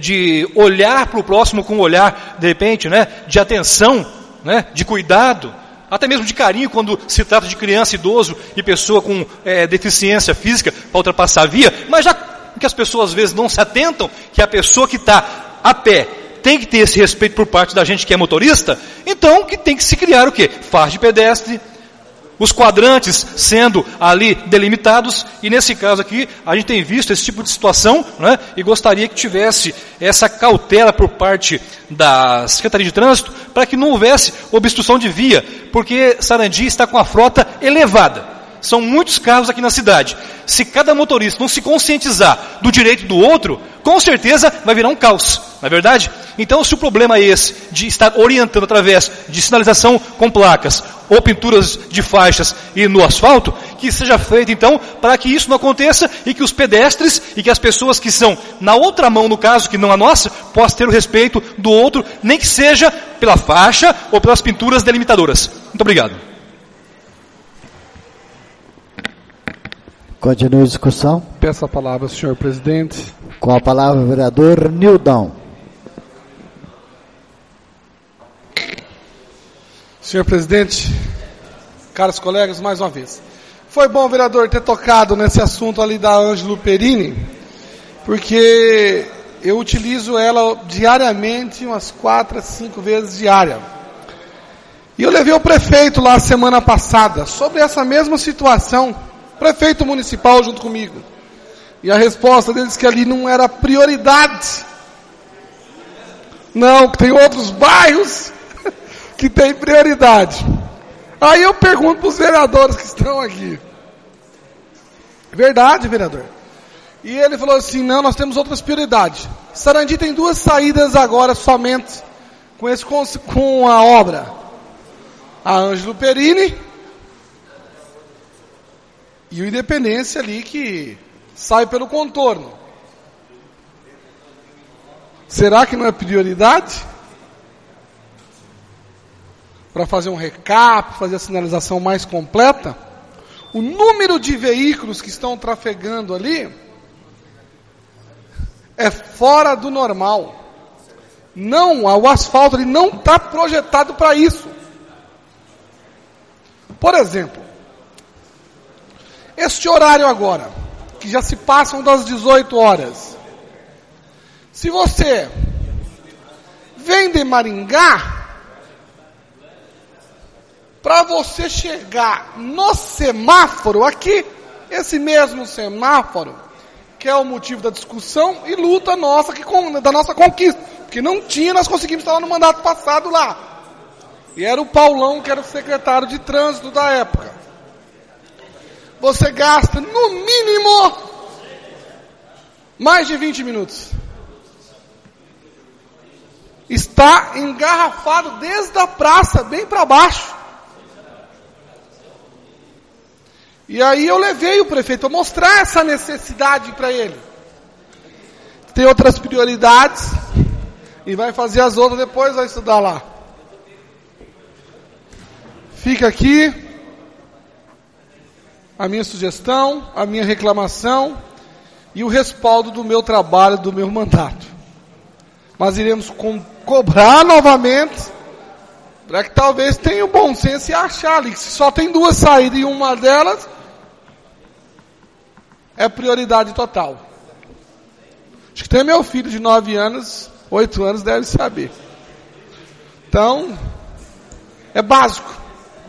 olhar para o próximo com um olhar, de repente, né, de atenção, né, de cuidado. até mesmo de carinho quando se trata de criança, idoso e pessoa com deficiência física para ultrapassar a via, mas já que as pessoas às vezes não se atentam que a pessoa que está a pé tem que ter esse respeito por parte da gente que é motorista, então que tem que se criar o quê? Faixa de pedestre, os quadrantes sendo ali delimitados, e nesse caso aqui, a gente tem visto esse tipo de situação, né, e gostaria que tivesse essa cautela por parte da Secretaria de Trânsito, para que não houvesse obstrução de via, porque Sarandi está com a frota elevada. São muitos carros aqui na cidade. Se cada motorista não se conscientizar do direito do outro, com certeza vai virar um caos, não é verdade? Então, se o problema é esse, de estar orientando através de sinalização com placas, ou pinturas de faixas e no asfalto, que seja feito então, para que isso não aconteça, e que os pedestres, e que as pessoas que são na outra mão, no caso, que não a nossa, possam ter o respeito do outro, nem que seja pela faixa, ou pelas pinturas delimitadoras. Muito obrigado. Continua a discussão. Peço a palavra, senhor presidente. Com a palavra o vereador Nildão. Senhor presidente, caros colegas, mais uma vez. Foi bom, vereador, ter tocado nesse assunto ali da Ângelo Perini, porque eu utilizo ela diariamente, umas 4 a 5 vezes diária. E eu levei o prefeito lá semana passada sobre essa mesma situação, prefeito municipal junto comigo. E a resposta deles que ali não era prioridade. Não, que tem outros bairros que tem prioridade. Aí eu pergunto para os vereadores que estão aqui. Verdade, vereador? E ele falou assim, não, nós temos outras prioridades. Sarandi tem 2 saídas agora somente com a obra. A Ângelo Perini e o Independência ali que sai pelo contorno. Será que não é prioridade? Para fazer um recap, fazer a sinalização mais completa? O número de veículos que estão trafegando ali é fora do normal. Não, o asfalto ali não está projetado para isso. Por exemplo, este horário agora, que já se passam das 18 horas. Se você vem de Maringá, para você chegar no semáforo aqui, esse mesmo semáforo, que é o motivo da discussão e luta nossa, da nossa conquista. Porque não tinha, nós conseguimos estar lá no mandato passado lá. E era o Paulão, que era o secretário de trânsito da época. Você gasta, no mínimo, mais de 20 minutos. Está engarrafado desde a praça, bem para baixo. E aí eu levei o prefeito a mostrar essa necessidade para ele. Tem outras prioridades, e vai fazer as outras, depois vai estudar lá. Fica aqui a minha sugestão, a minha reclamação e o respaldo do meu trabalho, do meu mandato. Mas iremos cobrar novamente, para que talvez tenha o bom senso e achar ali que se só tem 2 saídas e uma delas é prioridade total. Acho que tem meu filho de 9 anos, 8 anos, deve saber. Então, é básico.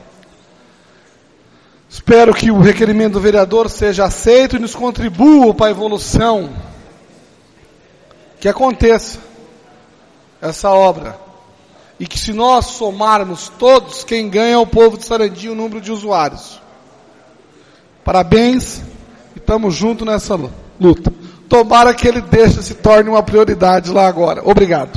Espero que o requerimento do vereador seja aceito e nos contribua para a evolução. Que aconteça essa obra. E que se nós somarmos todos, quem ganha é o povo de Sarandi, o número de usuários. Parabéns e estamos juntos nessa luta. Tomara que ele se torne uma prioridade lá agora. Obrigado.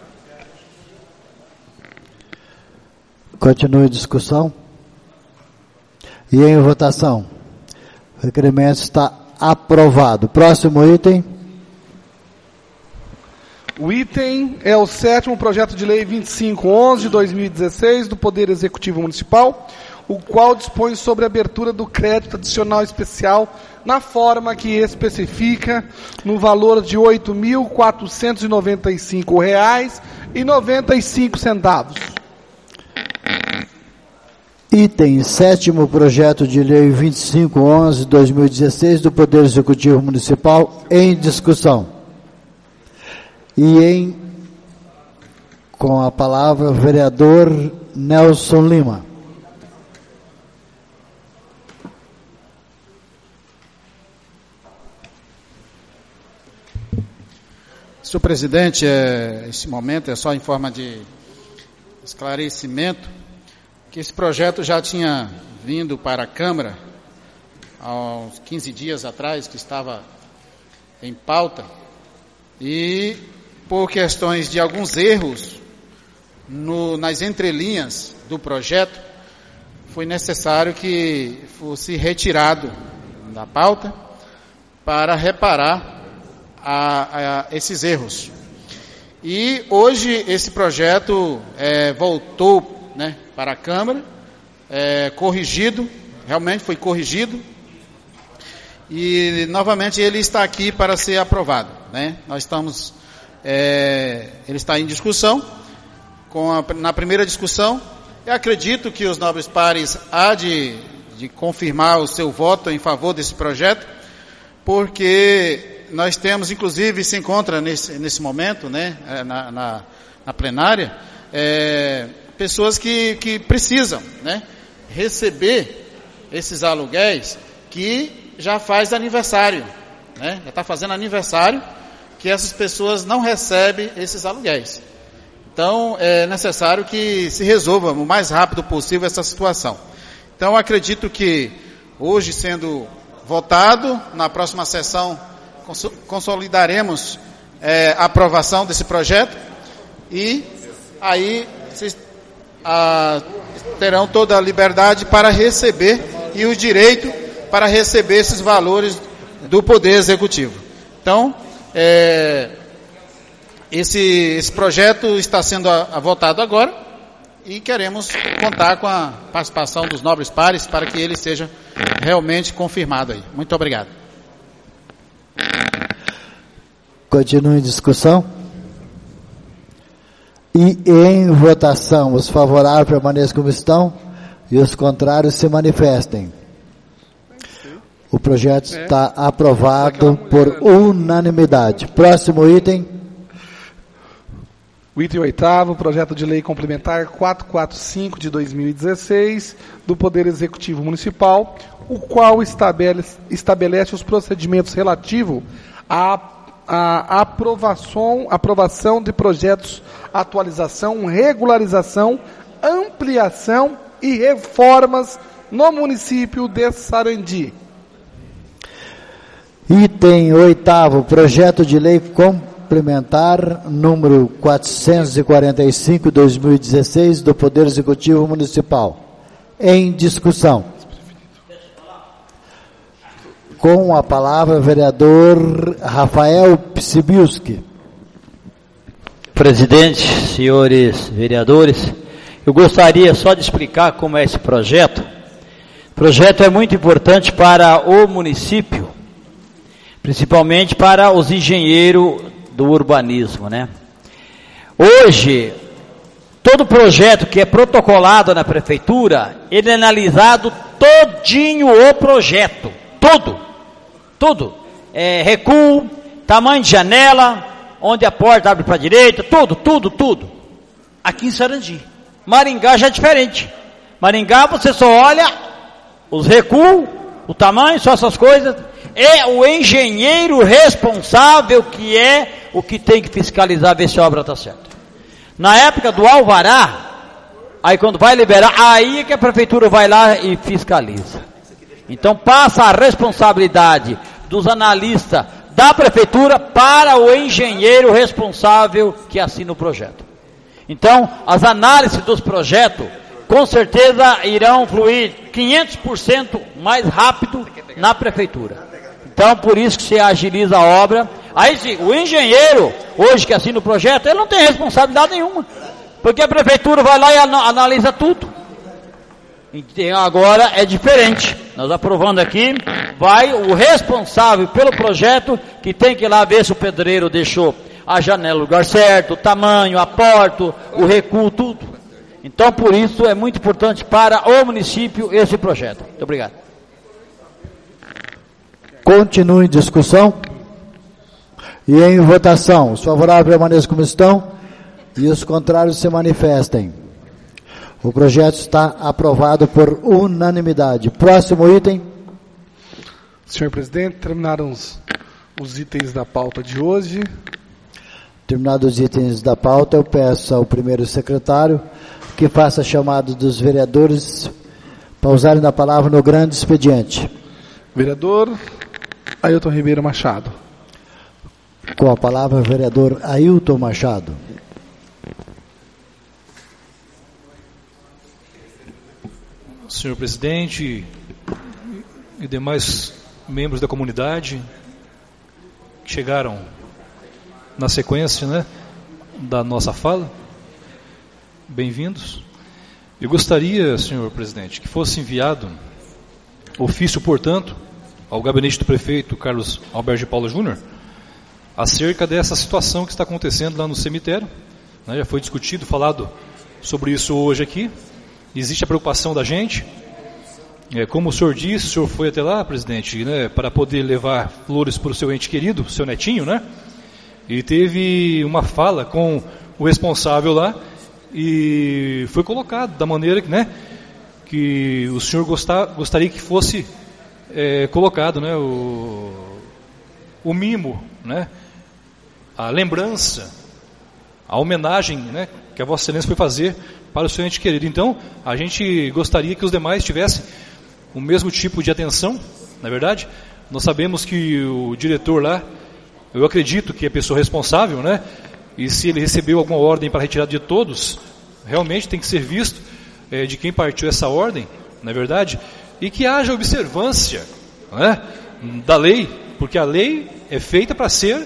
Continue a discussão. E em votação. O requerimento está aprovado. Próximo item. O item é o 7º projeto de lei 2511 de 2016 do Poder Executivo Municipal, o qual dispõe sobre a abertura do crédito adicional especial na forma que especifica no valor de R$ 8.495,95. 95 Item 7º, projeto de lei 2511/2016 do Poder Executivo Municipal em discussão. Com a palavra, o vereador Nelson Lima. Senhor presidente, esse momento é só em forma de esclarecimento que esse projeto já tinha vindo para a Câmara há uns 15 dias atrás, que estava em pauta, e por questões de alguns erros nas entrelinhas do projeto, foi necessário que fosse retirado da pauta para reparar a esses erros. E hoje esse projeto voltou, né, para a Câmara, corrigido, realmente foi corrigido, e novamente ele está aqui para ser aprovado, né? Ele está em discussão, na primeira discussão. Eu acredito que os nobres pares há de confirmar o seu voto em favor desse projeto, porque nós temos, inclusive, se encontra nesse momento, né, na plenária, pessoas que precisam, né, receber esses aluguéis que já faz aniversário, né, já está fazendo aniversário, que essas pessoas não recebem esses aluguéis. Então, é necessário que se resolva o mais rápido possível essa situação. Então, acredito que hoje, sendo votado, na próxima sessão consolidaremos a aprovação desse projeto, e aí vocês terão toda a liberdade para receber e o direito para receber esses valores do Poder Executivo. Então, esse projeto está sendo votado agora e queremos contar com a participação dos nobres pares para que ele seja realmente confirmado aí. Muito obrigado. Continua em discussão. E em votação, os favoráveis permaneçam como estão e os contrários se manifestem. O projeto está aprovado por unanimidade. Próximo item. O item 8º, projeto de lei complementar 445 de 2016 do Poder Executivo Municipal, o qual estabelece os procedimentos relativos à aprovação de projetos, atualização, regularização, ampliação e reformas no município de Sarandi. Item 8º, projeto de lei complementar número 445/2016 do Poder Executivo Municipal. Em discussão. Com a palavra, vereador Rafael Psibilski. Presidente, senhores vereadores, eu gostaria só de explicar como é esse projeto. O projeto é muito importante para o município, principalmente para os engenheiros do urbanismo, né? Hoje, todo projeto que é protocolado na prefeitura, ele é analisado todinho o projeto, tudo, recuo, tamanho de janela, onde a porta abre para a direita, tudo. Aqui em Sarandi. Maringá já é diferente. Maringá você só olha os recuos, o tamanho, só essas coisas. É o engenheiro responsável que é o que tem que fiscalizar, ver se a obra está certa. Na época do alvará, aí quando vai liberar, aí é que a prefeitura vai lá e fiscaliza. Então passa a responsabilidade dos analistas da prefeitura para o engenheiro responsável que assina o projeto. Então, as análises dos projetos, com certeza irão fluir 500% mais rápido na prefeitura. Então, por isso que se agiliza a obra. Aí sim, o engenheiro, hoje que assina o projeto, ele não tem responsabilidade nenhuma, porque a prefeitura vai lá e analisa tudo. Então, agora é diferente. Nós aprovando aqui, vai o responsável pelo projeto, que tem que ir lá ver se o pedreiro deixou a janela no lugar certo, o tamanho, a porta, o recuo, tudo. Então, por isso, é muito importante para o município esse projeto. Muito obrigado. Continue em discussão e em votação. Os favoráveis permaneçam como estão e os contrários se manifestem. O projeto está aprovado por unanimidade. Próximo item. Senhor presidente, terminaram os itens da pauta de hoje. Terminados os itens da pauta, eu peço ao primeiro secretário que faça chamado dos vereadores para usarem da palavra no grande expediente. Vereador Ailton Ribeiro Machado. Com a palavra, vereador Ailton Machado. Senhor presidente e demais membros da comunidade que chegaram na sequência, né, da nossa fala, bem-vindos. Eu gostaria, senhor presidente, que fosse enviado ofício, portanto, ao gabinete do prefeito Carlos Alberto de Paula Júnior, acerca dessa situação que está acontecendo lá no cemitério, né, já foi discutido, falado sobre isso hoje aqui. Existe a preocupação da gente, como o senhor disse, o senhor foi até lá, presidente, né, para poder levar flores para o seu ente querido, seu netinho, né, e teve uma fala com o responsável lá, e foi colocado da maneira que, né, que o senhor gostaria que fosse colocado, né, o mimo, né, a lembrança, a homenagem, né, que a Vossa Excelência foi fazer para o seu ente querido. Então, a gente gostaria que os demais tivessem o mesmo tipo de atenção, na verdade. Nós sabemos que o diretor lá, eu acredito que é a pessoa responsável, né? E se ele recebeu alguma ordem para retirada de todos, realmente tem que ser visto de quem partiu essa ordem, na verdade, e que haja observância, né, da lei, porque a lei é feita para ser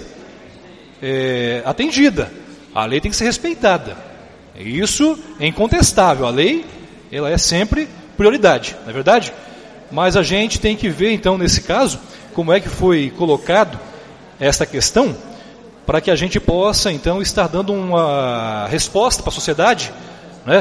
atendida. A lei tem que ser respeitada. Isso é incontestável. A lei, ela é sempre prioridade, não é verdade? Mas a gente tem que ver, então, nesse caso, como é que foi colocado esta questão, para que a gente possa, então, estar dando uma resposta para a sociedade, né?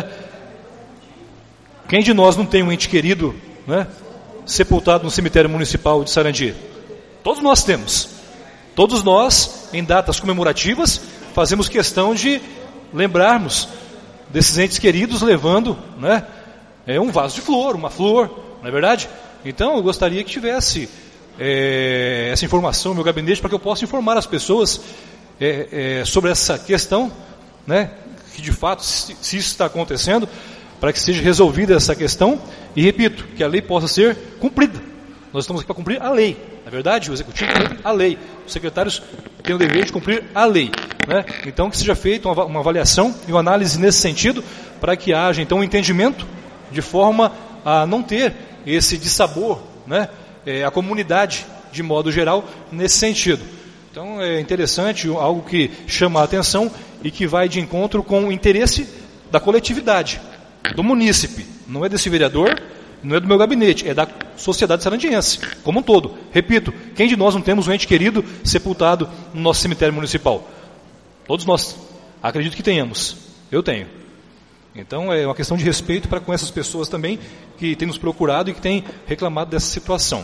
Quem de nós não tem um ente querido, né, sepultado no cemitério municipal de Sarandi? Todos nós temos. Todos nós, em datas comemorativas, fazemos questão de lembrarmos desses entes queridos, levando, né, um vaso de flor, uma flor, não é verdade? Então eu gostaria que tivesse essa informação no meu gabinete, para que eu possa informar as pessoas sobre essa questão, né, que de fato, se isso está acontecendo, para que seja resolvida essa questão, e repito, que a lei possa ser cumprida. Nós estamos aqui para cumprir a lei, na verdade, o executivo cumpre a lei, os secretários têm o dever de cumprir a lei, né? Então que seja feita uma avaliação e uma análise nesse sentido, para que haja então um entendimento, de forma a não ter esse dissabor, né, a comunidade de modo geral nesse sentido. Então é interessante, algo que chama a atenção e que vai de encontro com o interesse da coletividade, do munícipe, não é desse vereador, não é do meu gabinete, é da sociedade sarandiense, como um todo. Repito, quem de nós não temos um ente querido sepultado no nosso cemitério municipal? Todos nós, acredito que tenhamos, eu tenho. Então é uma questão de respeito para com essas pessoas também, que têm nos procurado e que têm reclamado dessa situação.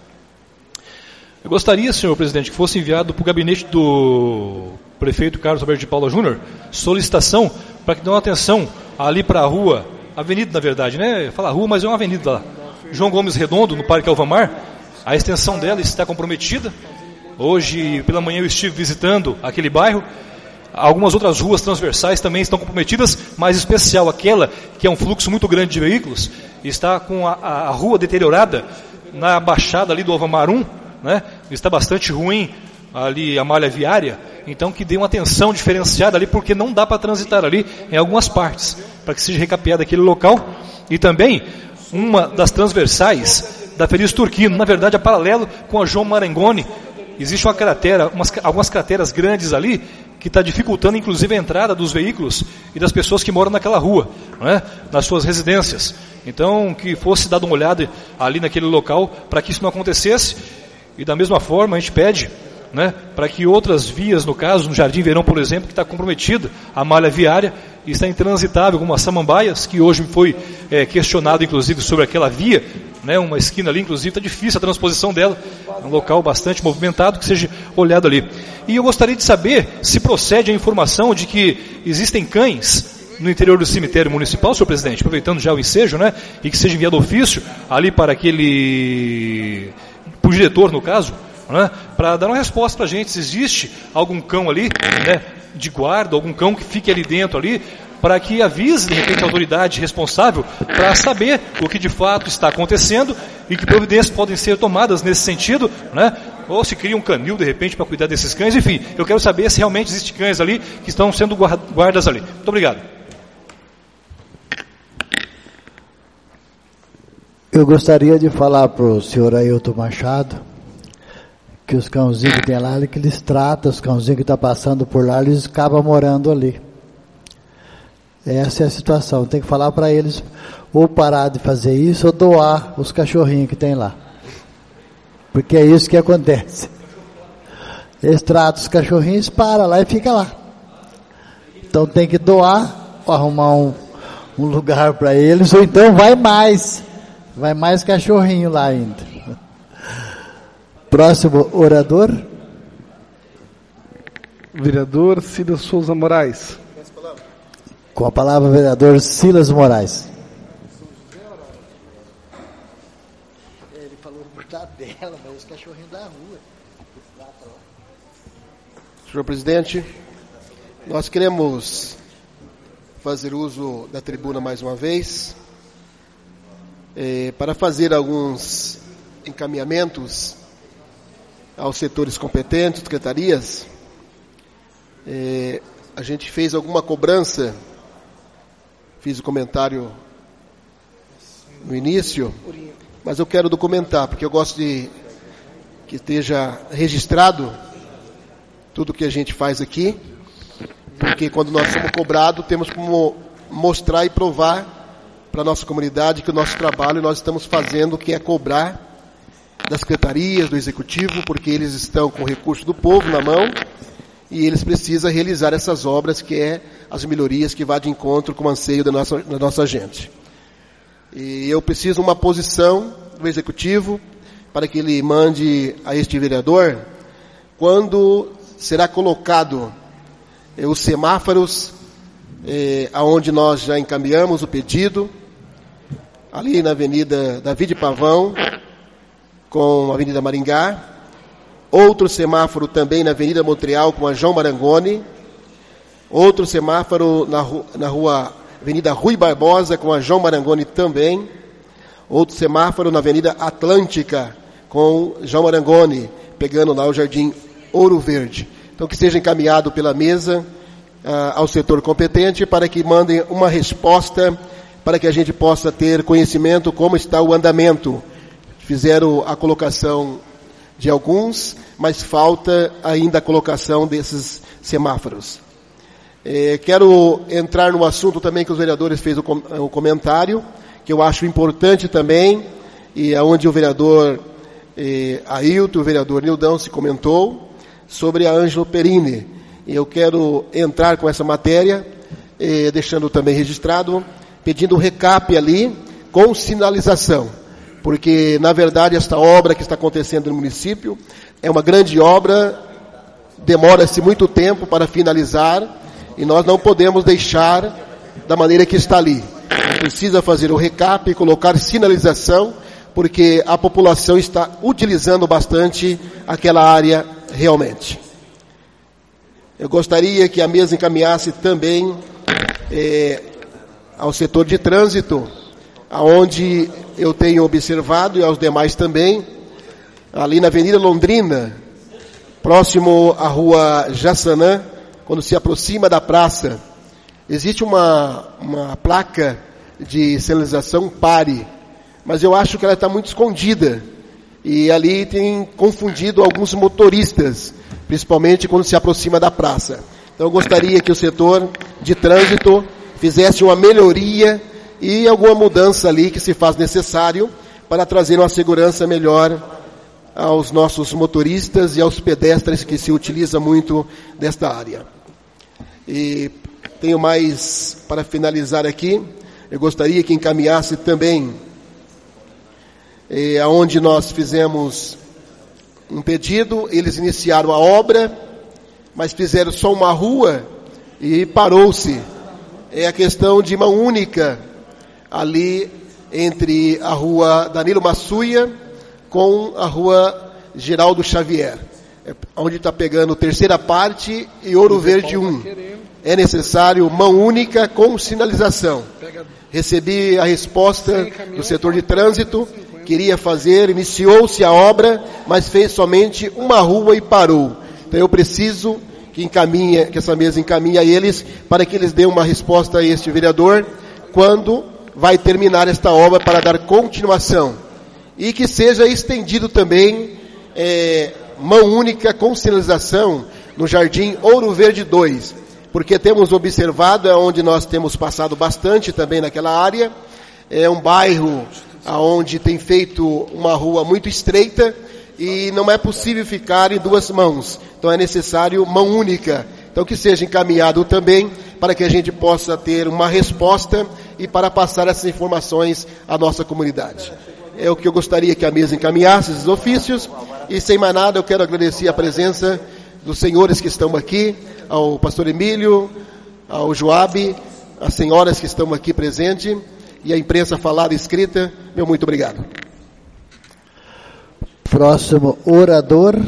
Eu gostaria, senhor presidente, que fosse enviado para o gabinete do prefeito Carlos Alberto de Paula Júnior solicitação para que dê uma atenção ali para a rua, avenida na verdade, né? Fala rua, mas é uma avenida lá. João Gomes Redondo, no Parque Alvamar. A extensão dela está comprometida. Hoje, pela manhã, eu estive visitando aquele bairro. Algumas outras ruas transversais também estão comprometidas, mas em especial aquela que é um fluxo muito grande de veículos, está com a rua deteriorada na baixada ali do Alvamar 1, né? Está bastante ruim ali a malha viária, então que dê uma atenção diferenciada ali, porque não dá para transitar ali em algumas partes, para que seja recapeado aquele local. E também uma das transversais da Feliz Turquino, na verdade a paralelo com a João Marangoni, existe uma cratera, algumas crateras grandes ali, que está dificultando inclusive a entrada dos veículos e das pessoas que moram naquela rua, não é? Nas suas residências. Então que fosse dado uma olhada ali naquele local, para que isso não acontecesse. E da mesma forma a gente pede, né, para que outras vias, no caso, no Jardim Verão, por exemplo, que está comprometida a malha viária, está intransitável, como as Samambaias, que hoje foi questionado, inclusive, sobre aquela via, né, uma esquina ali, inclusive, está difícil a transposição dela, é um local bastante movimentado, que seja olhado ali. E eu gostaria de saber se procede a informação de que existem cães no interior do cemitério municipal, senhor presidente, aproveitando já o ensejo, né, e que seja enviado ofício ali para para o diretor, no caso, né, para dar uma resposta para a gente, se existe algum cão ali, né, de guarda, algum cão que fique ali dentro ali, para que avise, de repente, a autoridade responsável para saber o que de fato está acontecendo e que providências podem ser tomadas nesse sentido, né? Ou se cria um canil, de repente, para cuidar desses cães. Enfim, eu quero saber se realmente existem cães ali que estão sendo guardas ali. Muito obrigado. Eu gostaria de falar para o senhor Ailton Machado que os cãozinhos que tem lá, que eles tratam, os cãozinhos que estão passando por lá, eles acabam morando ali. Essa é a situação. Tem que falar para eles ou parar de fazer isso ou doar os cachorrinhos que tem lá. Porque é isso que acontece. Eles tratam os cachorrinhos, param lá e fica lá. Então tem que doar, ou arrumar um lugar para eles, ou então vai mais cachorrinho lá ainda. Próximo orador. Vereador Silas Souza Moraes. Com a palavra, vereador Silas Moraes. Ele falou da dela, mas os cachorrinhos da rua. Senhor presidente, nós queremos fazer uso da tribuna mais uma vez para fazer alguns encaminhamentos aos setores competentes, secretarias. A gente fez alguma cobrança, fiz o comentário no início, mas eu quero documentar, porque eu gosto de que esteja registrado tudo que a gente faz aqui, porque quando nós somos cobrados, temos como mostrar e provar para a nossa comunidade que o nosso trabalho nós estamos fazendo, o que é cobrar das secretarias, do executivo, porque eles estão com o recurso do povo na mão e eles precisam realizar essas obras, que é as melhorias que vão de encontro com o anseio da nossa gente. E eu preciso uma posição do executivo para que ele mande a este vereador quando será colocado os semáforos, aonde nós já encaminhamos o pedido, ali na Avenida Davi de Pavão, com a Avenida Maringá, outro semáforo também na Avenida Montreal com a João Marangoni, outro semáforo na rua Avenida Rui Barbosa com a João Marangoni também, outro semáforo na Avenida Atlântica com João Marangoni, pegando lá o Jardim Ouro Verde. Então que seja encaminhado pela mesa ao setor competente para que mandem uma resposta para que a gente possa ter conhecimento como está o andamento. Fizeram a colocação de alguns, mas falta ainda a colocação desses semáforos. Quero entrar no assunto também que os vereadores fez o comentário, que eu acho importante também, e onde o vereador Ailton, o vereador Nildão se comentou, sobre a Ângelo Perini. Eu quero entrar com essa matéria, deixando também registrado, pedindo um recap ali, com sinalização. Porque, na verdade, esta obra que está acontecendo no município é uma grande obra, demora-se muito tempo para finalizar, e nós não podemos deixar da maneira que está ali. Precisa fazer o recap, colocar sinalização, porque a população está utilizando bastante aquela área realmente. Eu gostaria que a mesa encaminhasse também ao setor de trânsito, aonde eu tenho observado, e aos demais também, ali na Avenida Londrina, próximo à Rua Jaçanã, quando se aproxima da praça, existe uma placa de sinalização pare, mas eu acho que ela está muito escondida, e ali tem confundido alguns motoristas, principalmente quando se aproxima da praça. Então eu gostaria que o setor de trânsito fizesse uma melhoria e alguma mudança ali que se faz necessário para trazer uma segurança melhor aos nossos motoristas e aos pedestres que se utiliza muito desta área. E tenho mais para finalizar aqui. Eu gostaria que encaminhasse também aonde nós fizemos um pedido, eles iniciaram a obra, mas fizeram só uma rua e parou-se. É a questão de mão única, ali entre a rua Danilo Massuia com a rua Geraldo Xavier, onde está pegando Terceira Parte e Ouro Verde 1. É necessário mão única com sinalização. Recebi a resposta do setor de trânsito, queria fazer, iniciou-se a obra, mas fez somente uma rua e parou. Então eu preciso que essa mesa encaminhe a eles, para que eles dêem uma resposta a este vereador, quando vai terminar esta obra para dar continuação. E que seja estendido também, mão única com sinalização, no Jardim Ouro Verde 2, porque temos observado, onde nós temos passado bastante também naquela área, é um bairro onde tem feito uma rua muito estreita, e não é possível ficar em duas mãos. Então é necessário mão única. Então que seja encaminhado também, para que a gente possa ter uma resposta e para passar essas informações à nossa comunidade. É o que eu gostaria que a mesa encaminhasse, esses ofícios. E sem mais nada, eu quero agradecer a presença dos senhores que estão aqui, ao pastor Emílio, ao Joabe, as senhoras que estão aqui presentes, e a imprensa falada e escrita. Meu muito obrigado. Próximo orador.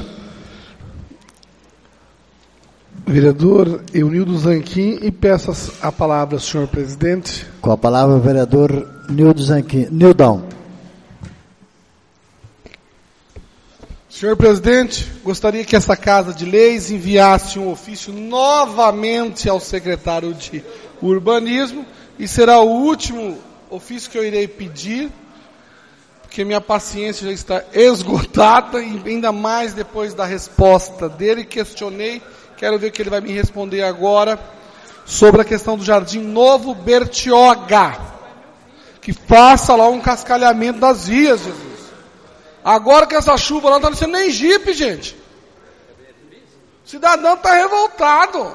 Vereador Eunildo Zanquim, e peço a palavra, senhor presidente. Com a palavra o vereador Nildo Zanquim. Nildão. Senhor presidente, gostaria que essa Casa de Leis enviasse um ofício novamente ao secretário de Urbanismo, e será o último ofício que eu irei pedir, porque minha paciência já está esgotada, e ainda mais depois da resposta dele. Questionei, quero ver o que ele vai me responder agora, sobre a questão do Jardim Novo Bertioga, que faça lá um cascalhamento das vias, Jesus. Agora que essa chuva lá não está descendo nem jipe, gente. O cidadão está revoltado.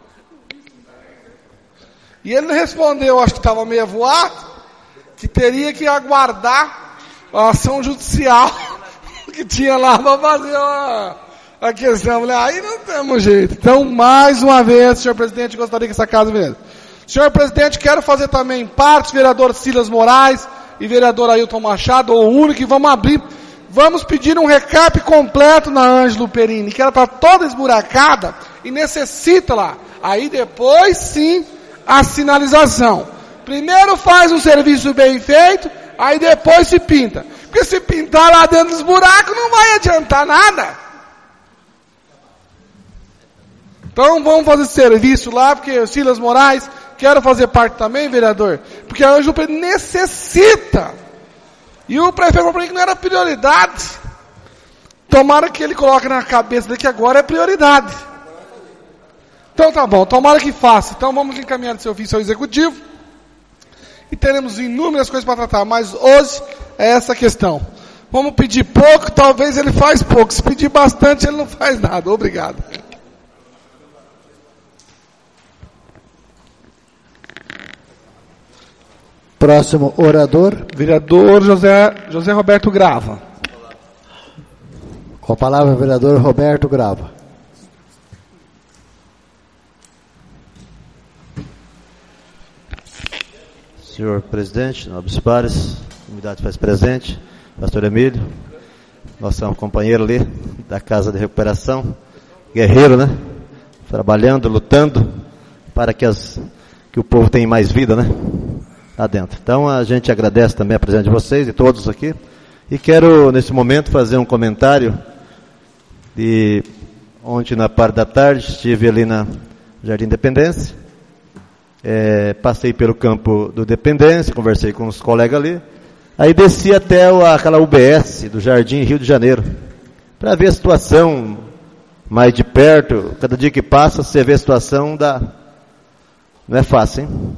E ele respondeu, acho que estava meio voado, que teria que aguardar a ação judicial que tinha lá para fazer a questão. Aí não temos jeito. Então, mais uma vez, senhor presidente, gostaria que essa casa viesse. Senhor presidente, quero fazer também parte, vereador Silas Moraes e vereador Ailton Machado, o único, que vamos pedir um recap completo na Ângelo Perini, que ela está toda esburacada e necessita lá. Aí depois sim a sinalização. Primeiro faz um serviço bem feito, aí depois se pinta. Porque se pintar lá dentro dos buracos não vai adiantar nada. Então vamos fazer serviço lá, porque o Silas Moraes, quero fazer parte também, vereador, porque a Ângelo Perini necessita. E o prefeito falou para mim que não era prioridade. Tomara que ele coloque na cabeça dele que agora é prioridade. Então tá bom, tomara que faça. Então vamos encaminhar esse ofício ao executivo. E teremos inúmeras coisas para tratar, mas hoje é essa questão. Vamos pedir pouco, talvez ele faz pouco. Se pedir bastante, ele não faz nada. Obrigado. Próximo orador. Vereador José Roberto Grava. Com a palavra, vereador Roberto Grava. Senhor presidente, nobres pares, comunidade faz presente, pastor Emílio, nosso companheiro ali da Casa de Recuperação, guerreiro, né? Trabalhando, lutando para que o povo tenha mais vida, né? Lá dentro. Então a gente agradece também a presença de vocês e todos aqui. E quero nesse momento fazer um comentário de ontem na parte da tarde estive ali na Jardim Independência. Passei pelo campo do Dependência, conversei com os colegas ali, aí desci até aquela UBS do Jardim Rio de Janeiro, para ver a situação mais de perto. Cada dia que passa, você vê a situação não é fácil, hein?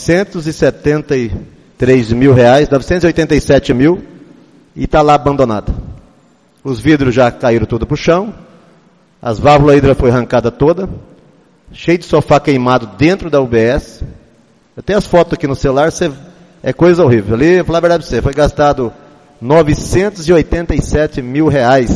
973 mil reais, 987 mil, e está lá abandonado. Os vidros já caíram tudo para o chão, as válvulas hidra foi arrancada toda, cheio de sofá queimado dentro da UBS. Eu tenho as fotos aqui no celular, é coisa horrível. Ali, vou falar a verdade para você, foi gastado R$987 mil.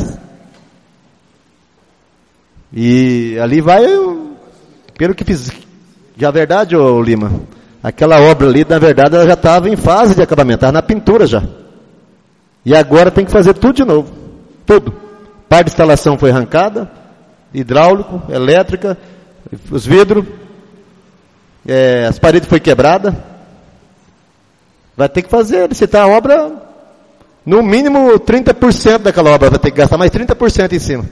E ali vai, pelo que fiz, de a verdade, ô Lima, aquela obra ali, na verdade, ela já estava em fase de acabamento, estava na pintura já. E agora tem que fazer tudo de novo, tudo. Parte de instalação foi arrancada, hidráulico, elétrica, os vidros, as paredes foi quebrada. Vai ter que fazer, licitar a obra, no mínimo 30% daquela obra, vai ter que gastar mais 30% em cima.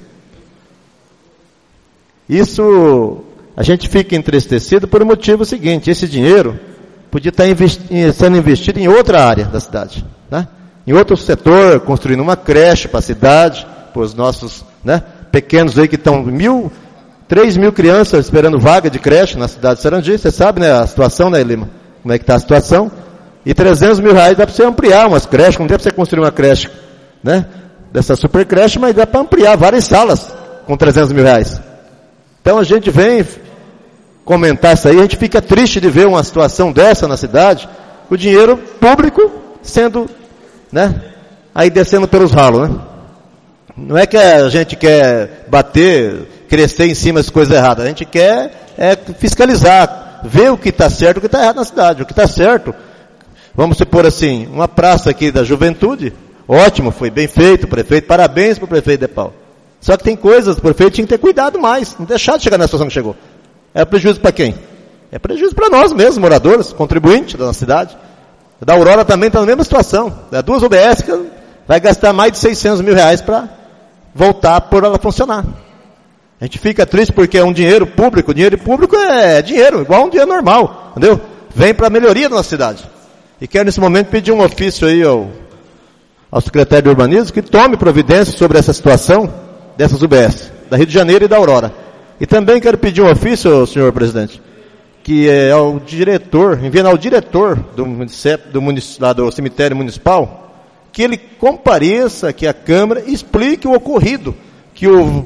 Isso, a gente fica entristecido por um motivo seguinte: esse dinheiro podia estar sendo investido em outra área da cidade, né? Em outro setor, construindo uma creche para a cidade, para os nossos, né, pequenos aí que estão 3 mil crianças esperando vaga de creche na cidade de Sarandi. Você sabe, né, a situação, né, Lima? Como é que está a situação? E R$300 mil dá para você ampliar umas creches, não dá para você construir uma creche, né, dessa super creche, mas dá para ampliar várias salas com R$300 mil. Então a gente vem comentar isso aí, a gente fica triste de ver uma situação dessa na cidade, o dinheiro público sendo, né, aí descendo pelos ralos, né? Não é que a gente quer bater, crescer em cima das coisas erradas, a gente quer fiscalizar, ver o que está certo e o que está errado na cidade. O que está certo, vamos supor assim, uma praça aqui da juventude, ótimo, foi bem feito, prefeito, parabéns para o prefeito de Paula. Só que tem coisas, o prefeito tinha que ter cuidado mais, não deixar de chegar na situação que chegou. É prejuízo para quem? É prejuízo para nós mesmos, moradores, contribuintes da nossa cidade. Da Aurora também está na mesma situação. É 2 UBS que vai gastar mais de R$600 mil para voltar por ela funcionar. A gente fica triste porque é um dinheiro público é dinheiro, igual um dinheiro normal, entendeu? Vem para a melhoria da nossa cidade. E quero nesse momento pedir um ofício aí ao secretário de Urbanismo que tome providência sobre essa situação dessas UBS, da Rio de Janeiro e da Aurora. E também quero pedir um ofício, senhor presidente, que é ao diretor, enviando ao diretor do cemitério municipal, que ele compareça aqui à Câmara e explique o ocorrido, que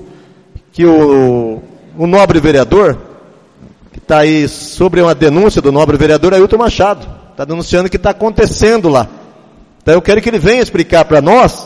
o nobre vereador, que está aí sobre uma denúncia do nobre vereador Ailton Machado, está denunciando o que está acontecendo lá. Então eu quero que ele venha explicar para nós.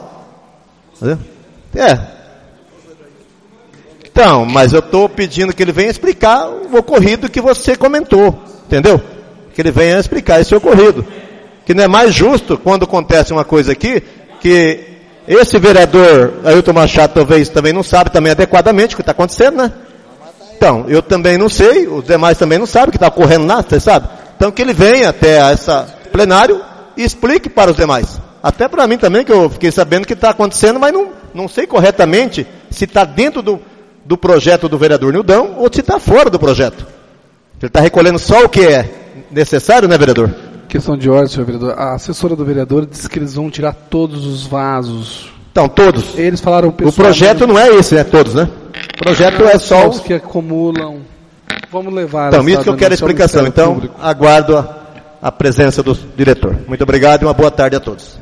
Então, mas eu estou pedindo que ele venha explicar o ocorrido que você comentou, entendeu? Que ele venha explicar esse ocorrido. Que não é mais justo quando acontece uma coisa aqui, que esse vereador Ailton Machado talvez também não sabe também adequadamente o que está acontecendo, né? Então, eu também não sei, os demais também não sabem o que está ocorrendo lá, você sabe? Então que ele venha até essa plenário e explique para os demais. Até para mim também, que eu fiquei sabendo o que está acontecendo, mas não sei corretamente se está dentro do projeto do vereador Nildão ou se está fora do projeto. Ele está recolhendo só o que é necessário, né, vereador? Questão de ordem, senhor vereador. A assessora do vereador disse que eles vão tirar todos os vasos. Então, todos. Eles falaram... O projeto não é esse, né? Todos, né? O projeto é só os que acumulam. Vamos levar... Então, isso que eu quero explicação. Então, público. Aguardo a presença do diretor. Muito obrigado e uma boa tarde a todos.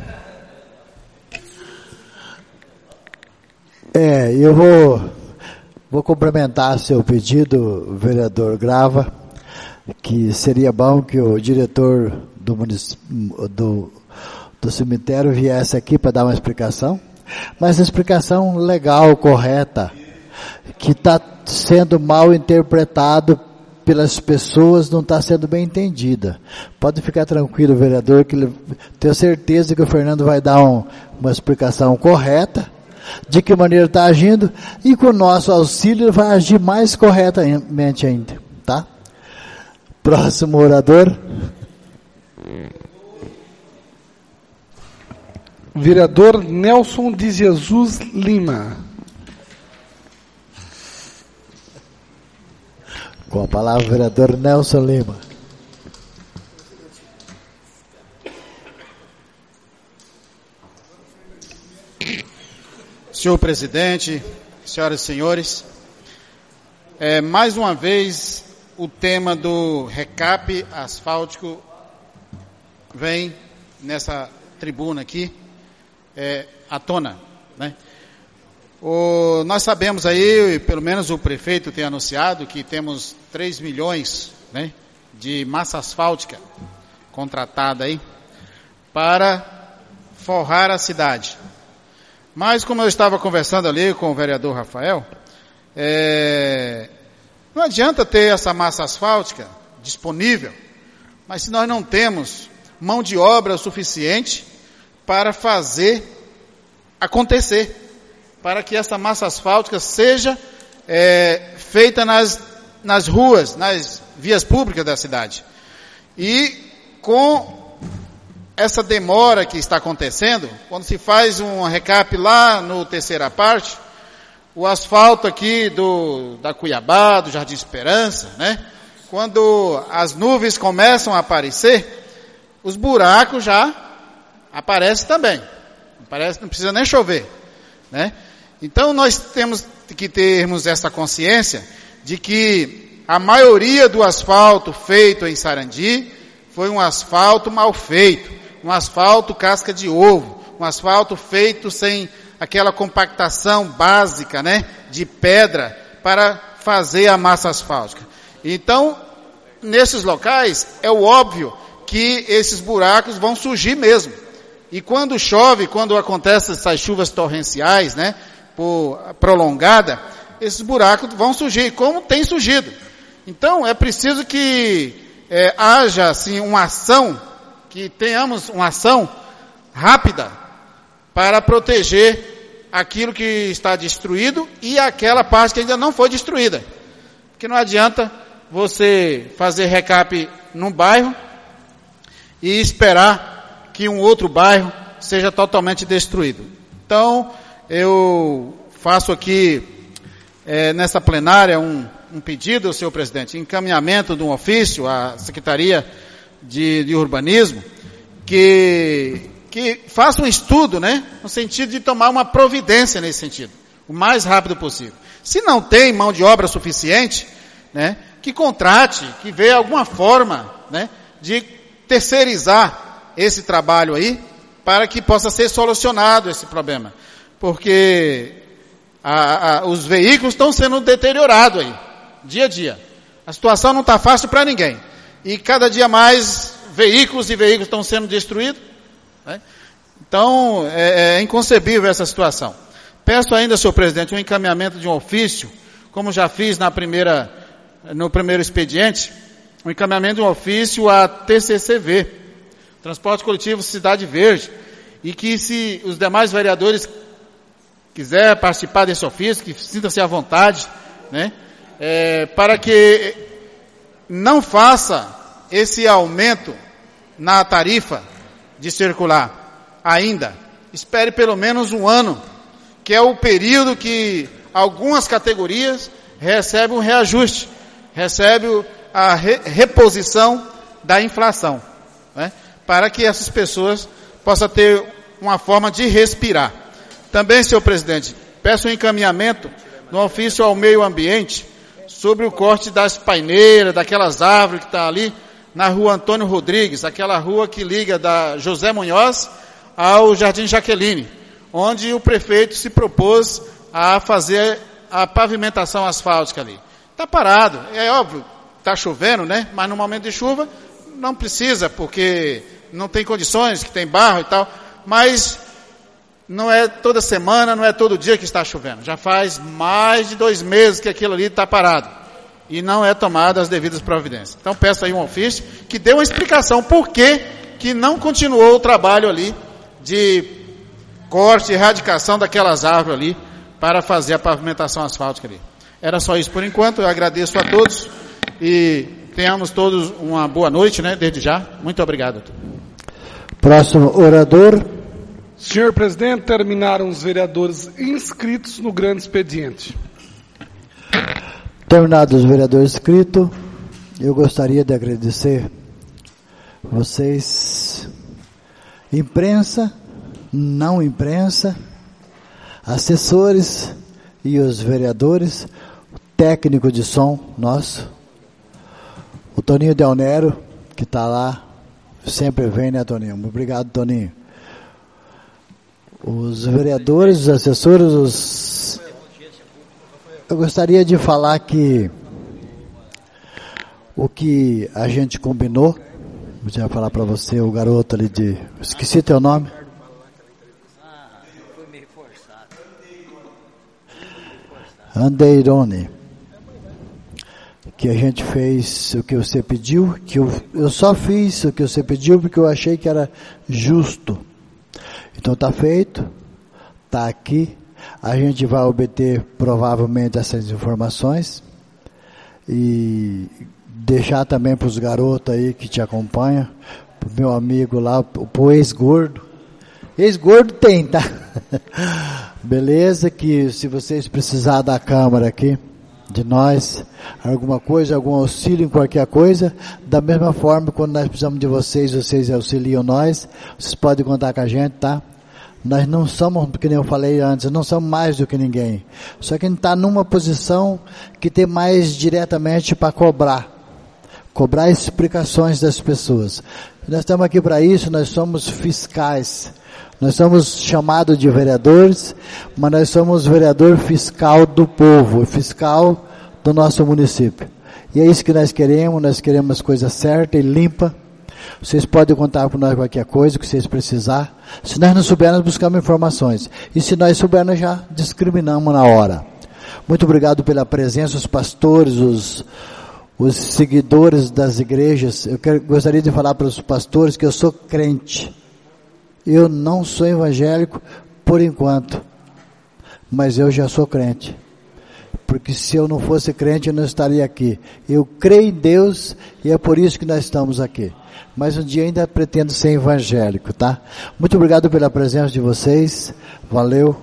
Eu vou complementar seu pedido, vereador Grava, que seria bom que o diretor do cemitério viesse aqui para dar uma explicação, mas a explicação legal, correta, que está sendo mal interpretado pelas pessoas, não está sendo bem entendida. Pode ficar tranquilo, vereador, que tenho certeza que o Fernando vai dar uma explicação correta, de que maneira está agindo, e com o nosso auxílio ele vai agir mais corretamente ainda, tá? Próximo orador. Vereador Nelson de Jesus Lima. Com a palavra, vereador Nelson Lima. Senhor presidente, senhoras e senhores, mais uma vez o tema do recap asfáltico vem nessa tribuna aqui à tona, né? Nós sabemos aí, pelo menos o prefeito tem anunciado, que temos 3 milhões, né, de massa asfáltica contratada aí para forrar a cidade. Mas como eu estava conversando ali com o vereador Rafael, não adianta ter essa massa asfáltica disponível, mas se nós não temos mão de obra suficiente para fazer acontecer, para que essa massa asfáltica seja feita nas ruas, nas vias públicas da cidade. E com essa demora que está acontecendo, quando se faz um recap lá no terceira parte, o asfalto aqui da Cuiabá, do Jardim Esperança, né? Quando as nuvens começam a aparecer, os buracos já aparecem também. Não precisa nem chover, né? Então nós temos que termos essa consciência de que a maioria do asfalto feito em Sarandi foi um asfalto mal feito, um asfalto casca de ovo, um asfalto feito sem aquela compactação básica, né, de pedra para fazer a massa asfáltica. Então, nesses locais, é óbvio que esses buracos vão surgir mesmo. E quando chove, quando acontecem essas chuvas torrenciais, né, prolongada, esses buracos vão surgir, como tem surgido. Então, é preciso que haja, assim, uma ação, que tenhamos uma ação rápida para proteger aquilo que está destruído e aquela parte que ainda não foi destruída. Porque não adianta você fazer recap num bairro e esperar que um outro bairro seja totalmente destruído. Então, eu faço aqui, nessa plenária, um pedido, senhor presidente, encaminhamento de um ofício à Secretaria de Urbanismo, que faça um estudo, né, no sentido de tomar uma providência nesse sentido, o mais rápido possível. Se não tem mão de obra suficiente, né, que contrate, que veja alguma forma, né, de terceirizar esse trabalho aí, para que possa ser solucionado esse problema. Porque os veículos estão sendo deteriorados aí, dia a dia. A situação não está fácil para ninguém. E cada dia mais veículos estão sendo destruídos, né? Então, é inconcebível essa situação. Peço ainda, senhor presidente, um encaminhamento de um ofício, como já fiz no primeiro expediente, um encaminhamento de um ofício à TCCV, Transporte Coletivo Cidade Verde, e que se os demais vereadores quiserem participar desse ofício, que sintam-se à vontade, né, para que não faça esse aumento na tarifa de circular ainda. Espere pelo menos um ano, que é o período que algumas categorias recebem um reajuste, recebem a reposição da inflação, né, para que essas pessoas possam ter uma forma de respirar. Também, senhor presidente, peço um encaminhamento no ofício ao meio ambiente sobre o corte das paineiras, daquelas árvores que estão ali na rua Antônio Rodrigues, aquela rua que liga da José Munhoz ao Jardim Jaqueline, onde o prefeito se propôs a fazer a pavimentação asfáltica ali. Está parado, é óbvio, está chovendo, né? Mas no momento de chuva não precisa, porque não tem condições, que tem barro e tal, mas não é toda semana, não é todo dia que está chovendo. Já faz mais de 2 meses que aquilo ali está parado. E não é tomada as devidas providências. Então peço aí um ofício que dê uma explicação por que não continuou o trabalho ali de corte e erradicação daquelas árvores ali para fazer a pavimentação asfáltica ali. Era só isso por enquanto. Eu agradeço a todos e tenhamos todos uma boa noite, né, desde já. Muito obrigado. Próximo orador. Senhor presidente, terminaram os vereadores inscritos no grande expediente. Terminados os vereadores inscritos, eu gostaria de agradecer vocês, imprensa, não imprensa, assessores e os vereadores, o técnico de som nosso, o Toninho Del Nero, que está lá, sempre vem, né, Toninho? Obrigado, Toninho. Os vereadores, os assessores, os Eu gostaria de falar que o que a gente combinou, eu já falar para você, o garoto ali de... Esqueci teu nome. Andeirone. Que a gente fez o que você pediu, que eu só fiz o que você pediu porque eu achei que era justo. Então está feito, está aqui, a gente vai obter provavelmente essas informações e deixar também para os garotos aí que te acompanham, para o meu amigo lá, pro ex-gordo. Ex-gordo tem, tá? Beleza, que se vocês precisar da Câmara aqui, de nós, alguma coisa, algum auxílio em qualquer coisa, da mesma forma, quando nós precisamos de vocês, vocês auxiliam nós, vocês podem contar com a gente, tá? Nós não somos, que nem eu falei antes, não somos mais do que ninguém, só que a gente está numa posição que tem mais diretamente para cobrar explicações das pessoas. Nós estamos aqui para isso, nós somos fiscais, nós somos chamados de vereadores, mas nós somos vereador fiscal do povo, fiscal do nosso município. E é isso que nós queremos coisa certa e limpa. Vocês podem contar com nós qualquer coisa que vocês precisar. Se nós não soubermos, buscamos informações. E se nós soubermos, já discriminamos na hora. Muito obrigado pela presença, os pastores, os seguidores das igrejas. Gostaria de falar para os pastores que eu sou crente. Eu não sou evangélico por enquanto, mas eu já sou crente. Porque se eu não fosse crente, eu não estaria aqui. Eu creio em Deus e é por isso que nós estamos aqui. Mas um dia ainda pretendo ser evangélico, tá? Muito obrigado pela presença de vocês. Valeu.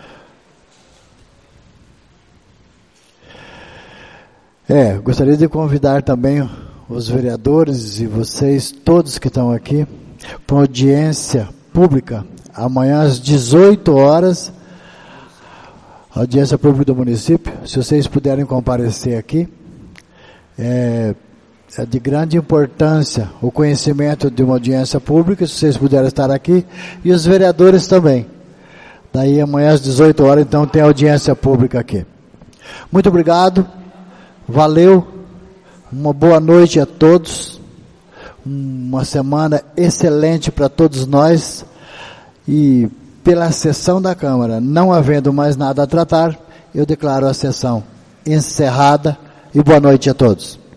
Gostaria de convidar também os vereadores e vocês, todos que estão aqui, para uma audiência pública, amanhã às 18 horas, audiência pública do município. Se vocês puderem comparecer aqui, é de grande importância o conhecimento de uma audiência pública, se vocês puderem estar aqui, e os vereadores também. Daí amanhã às 18 horas, então, tem audiência pública aqui. Muito obrigado, valeu, uma boa noite a todos, uma semana excelente para todos nós, e pela sessão da Câmara, não havendo mais nada a tratar, eu declaro a sessão encerrada, e boa noite a todos.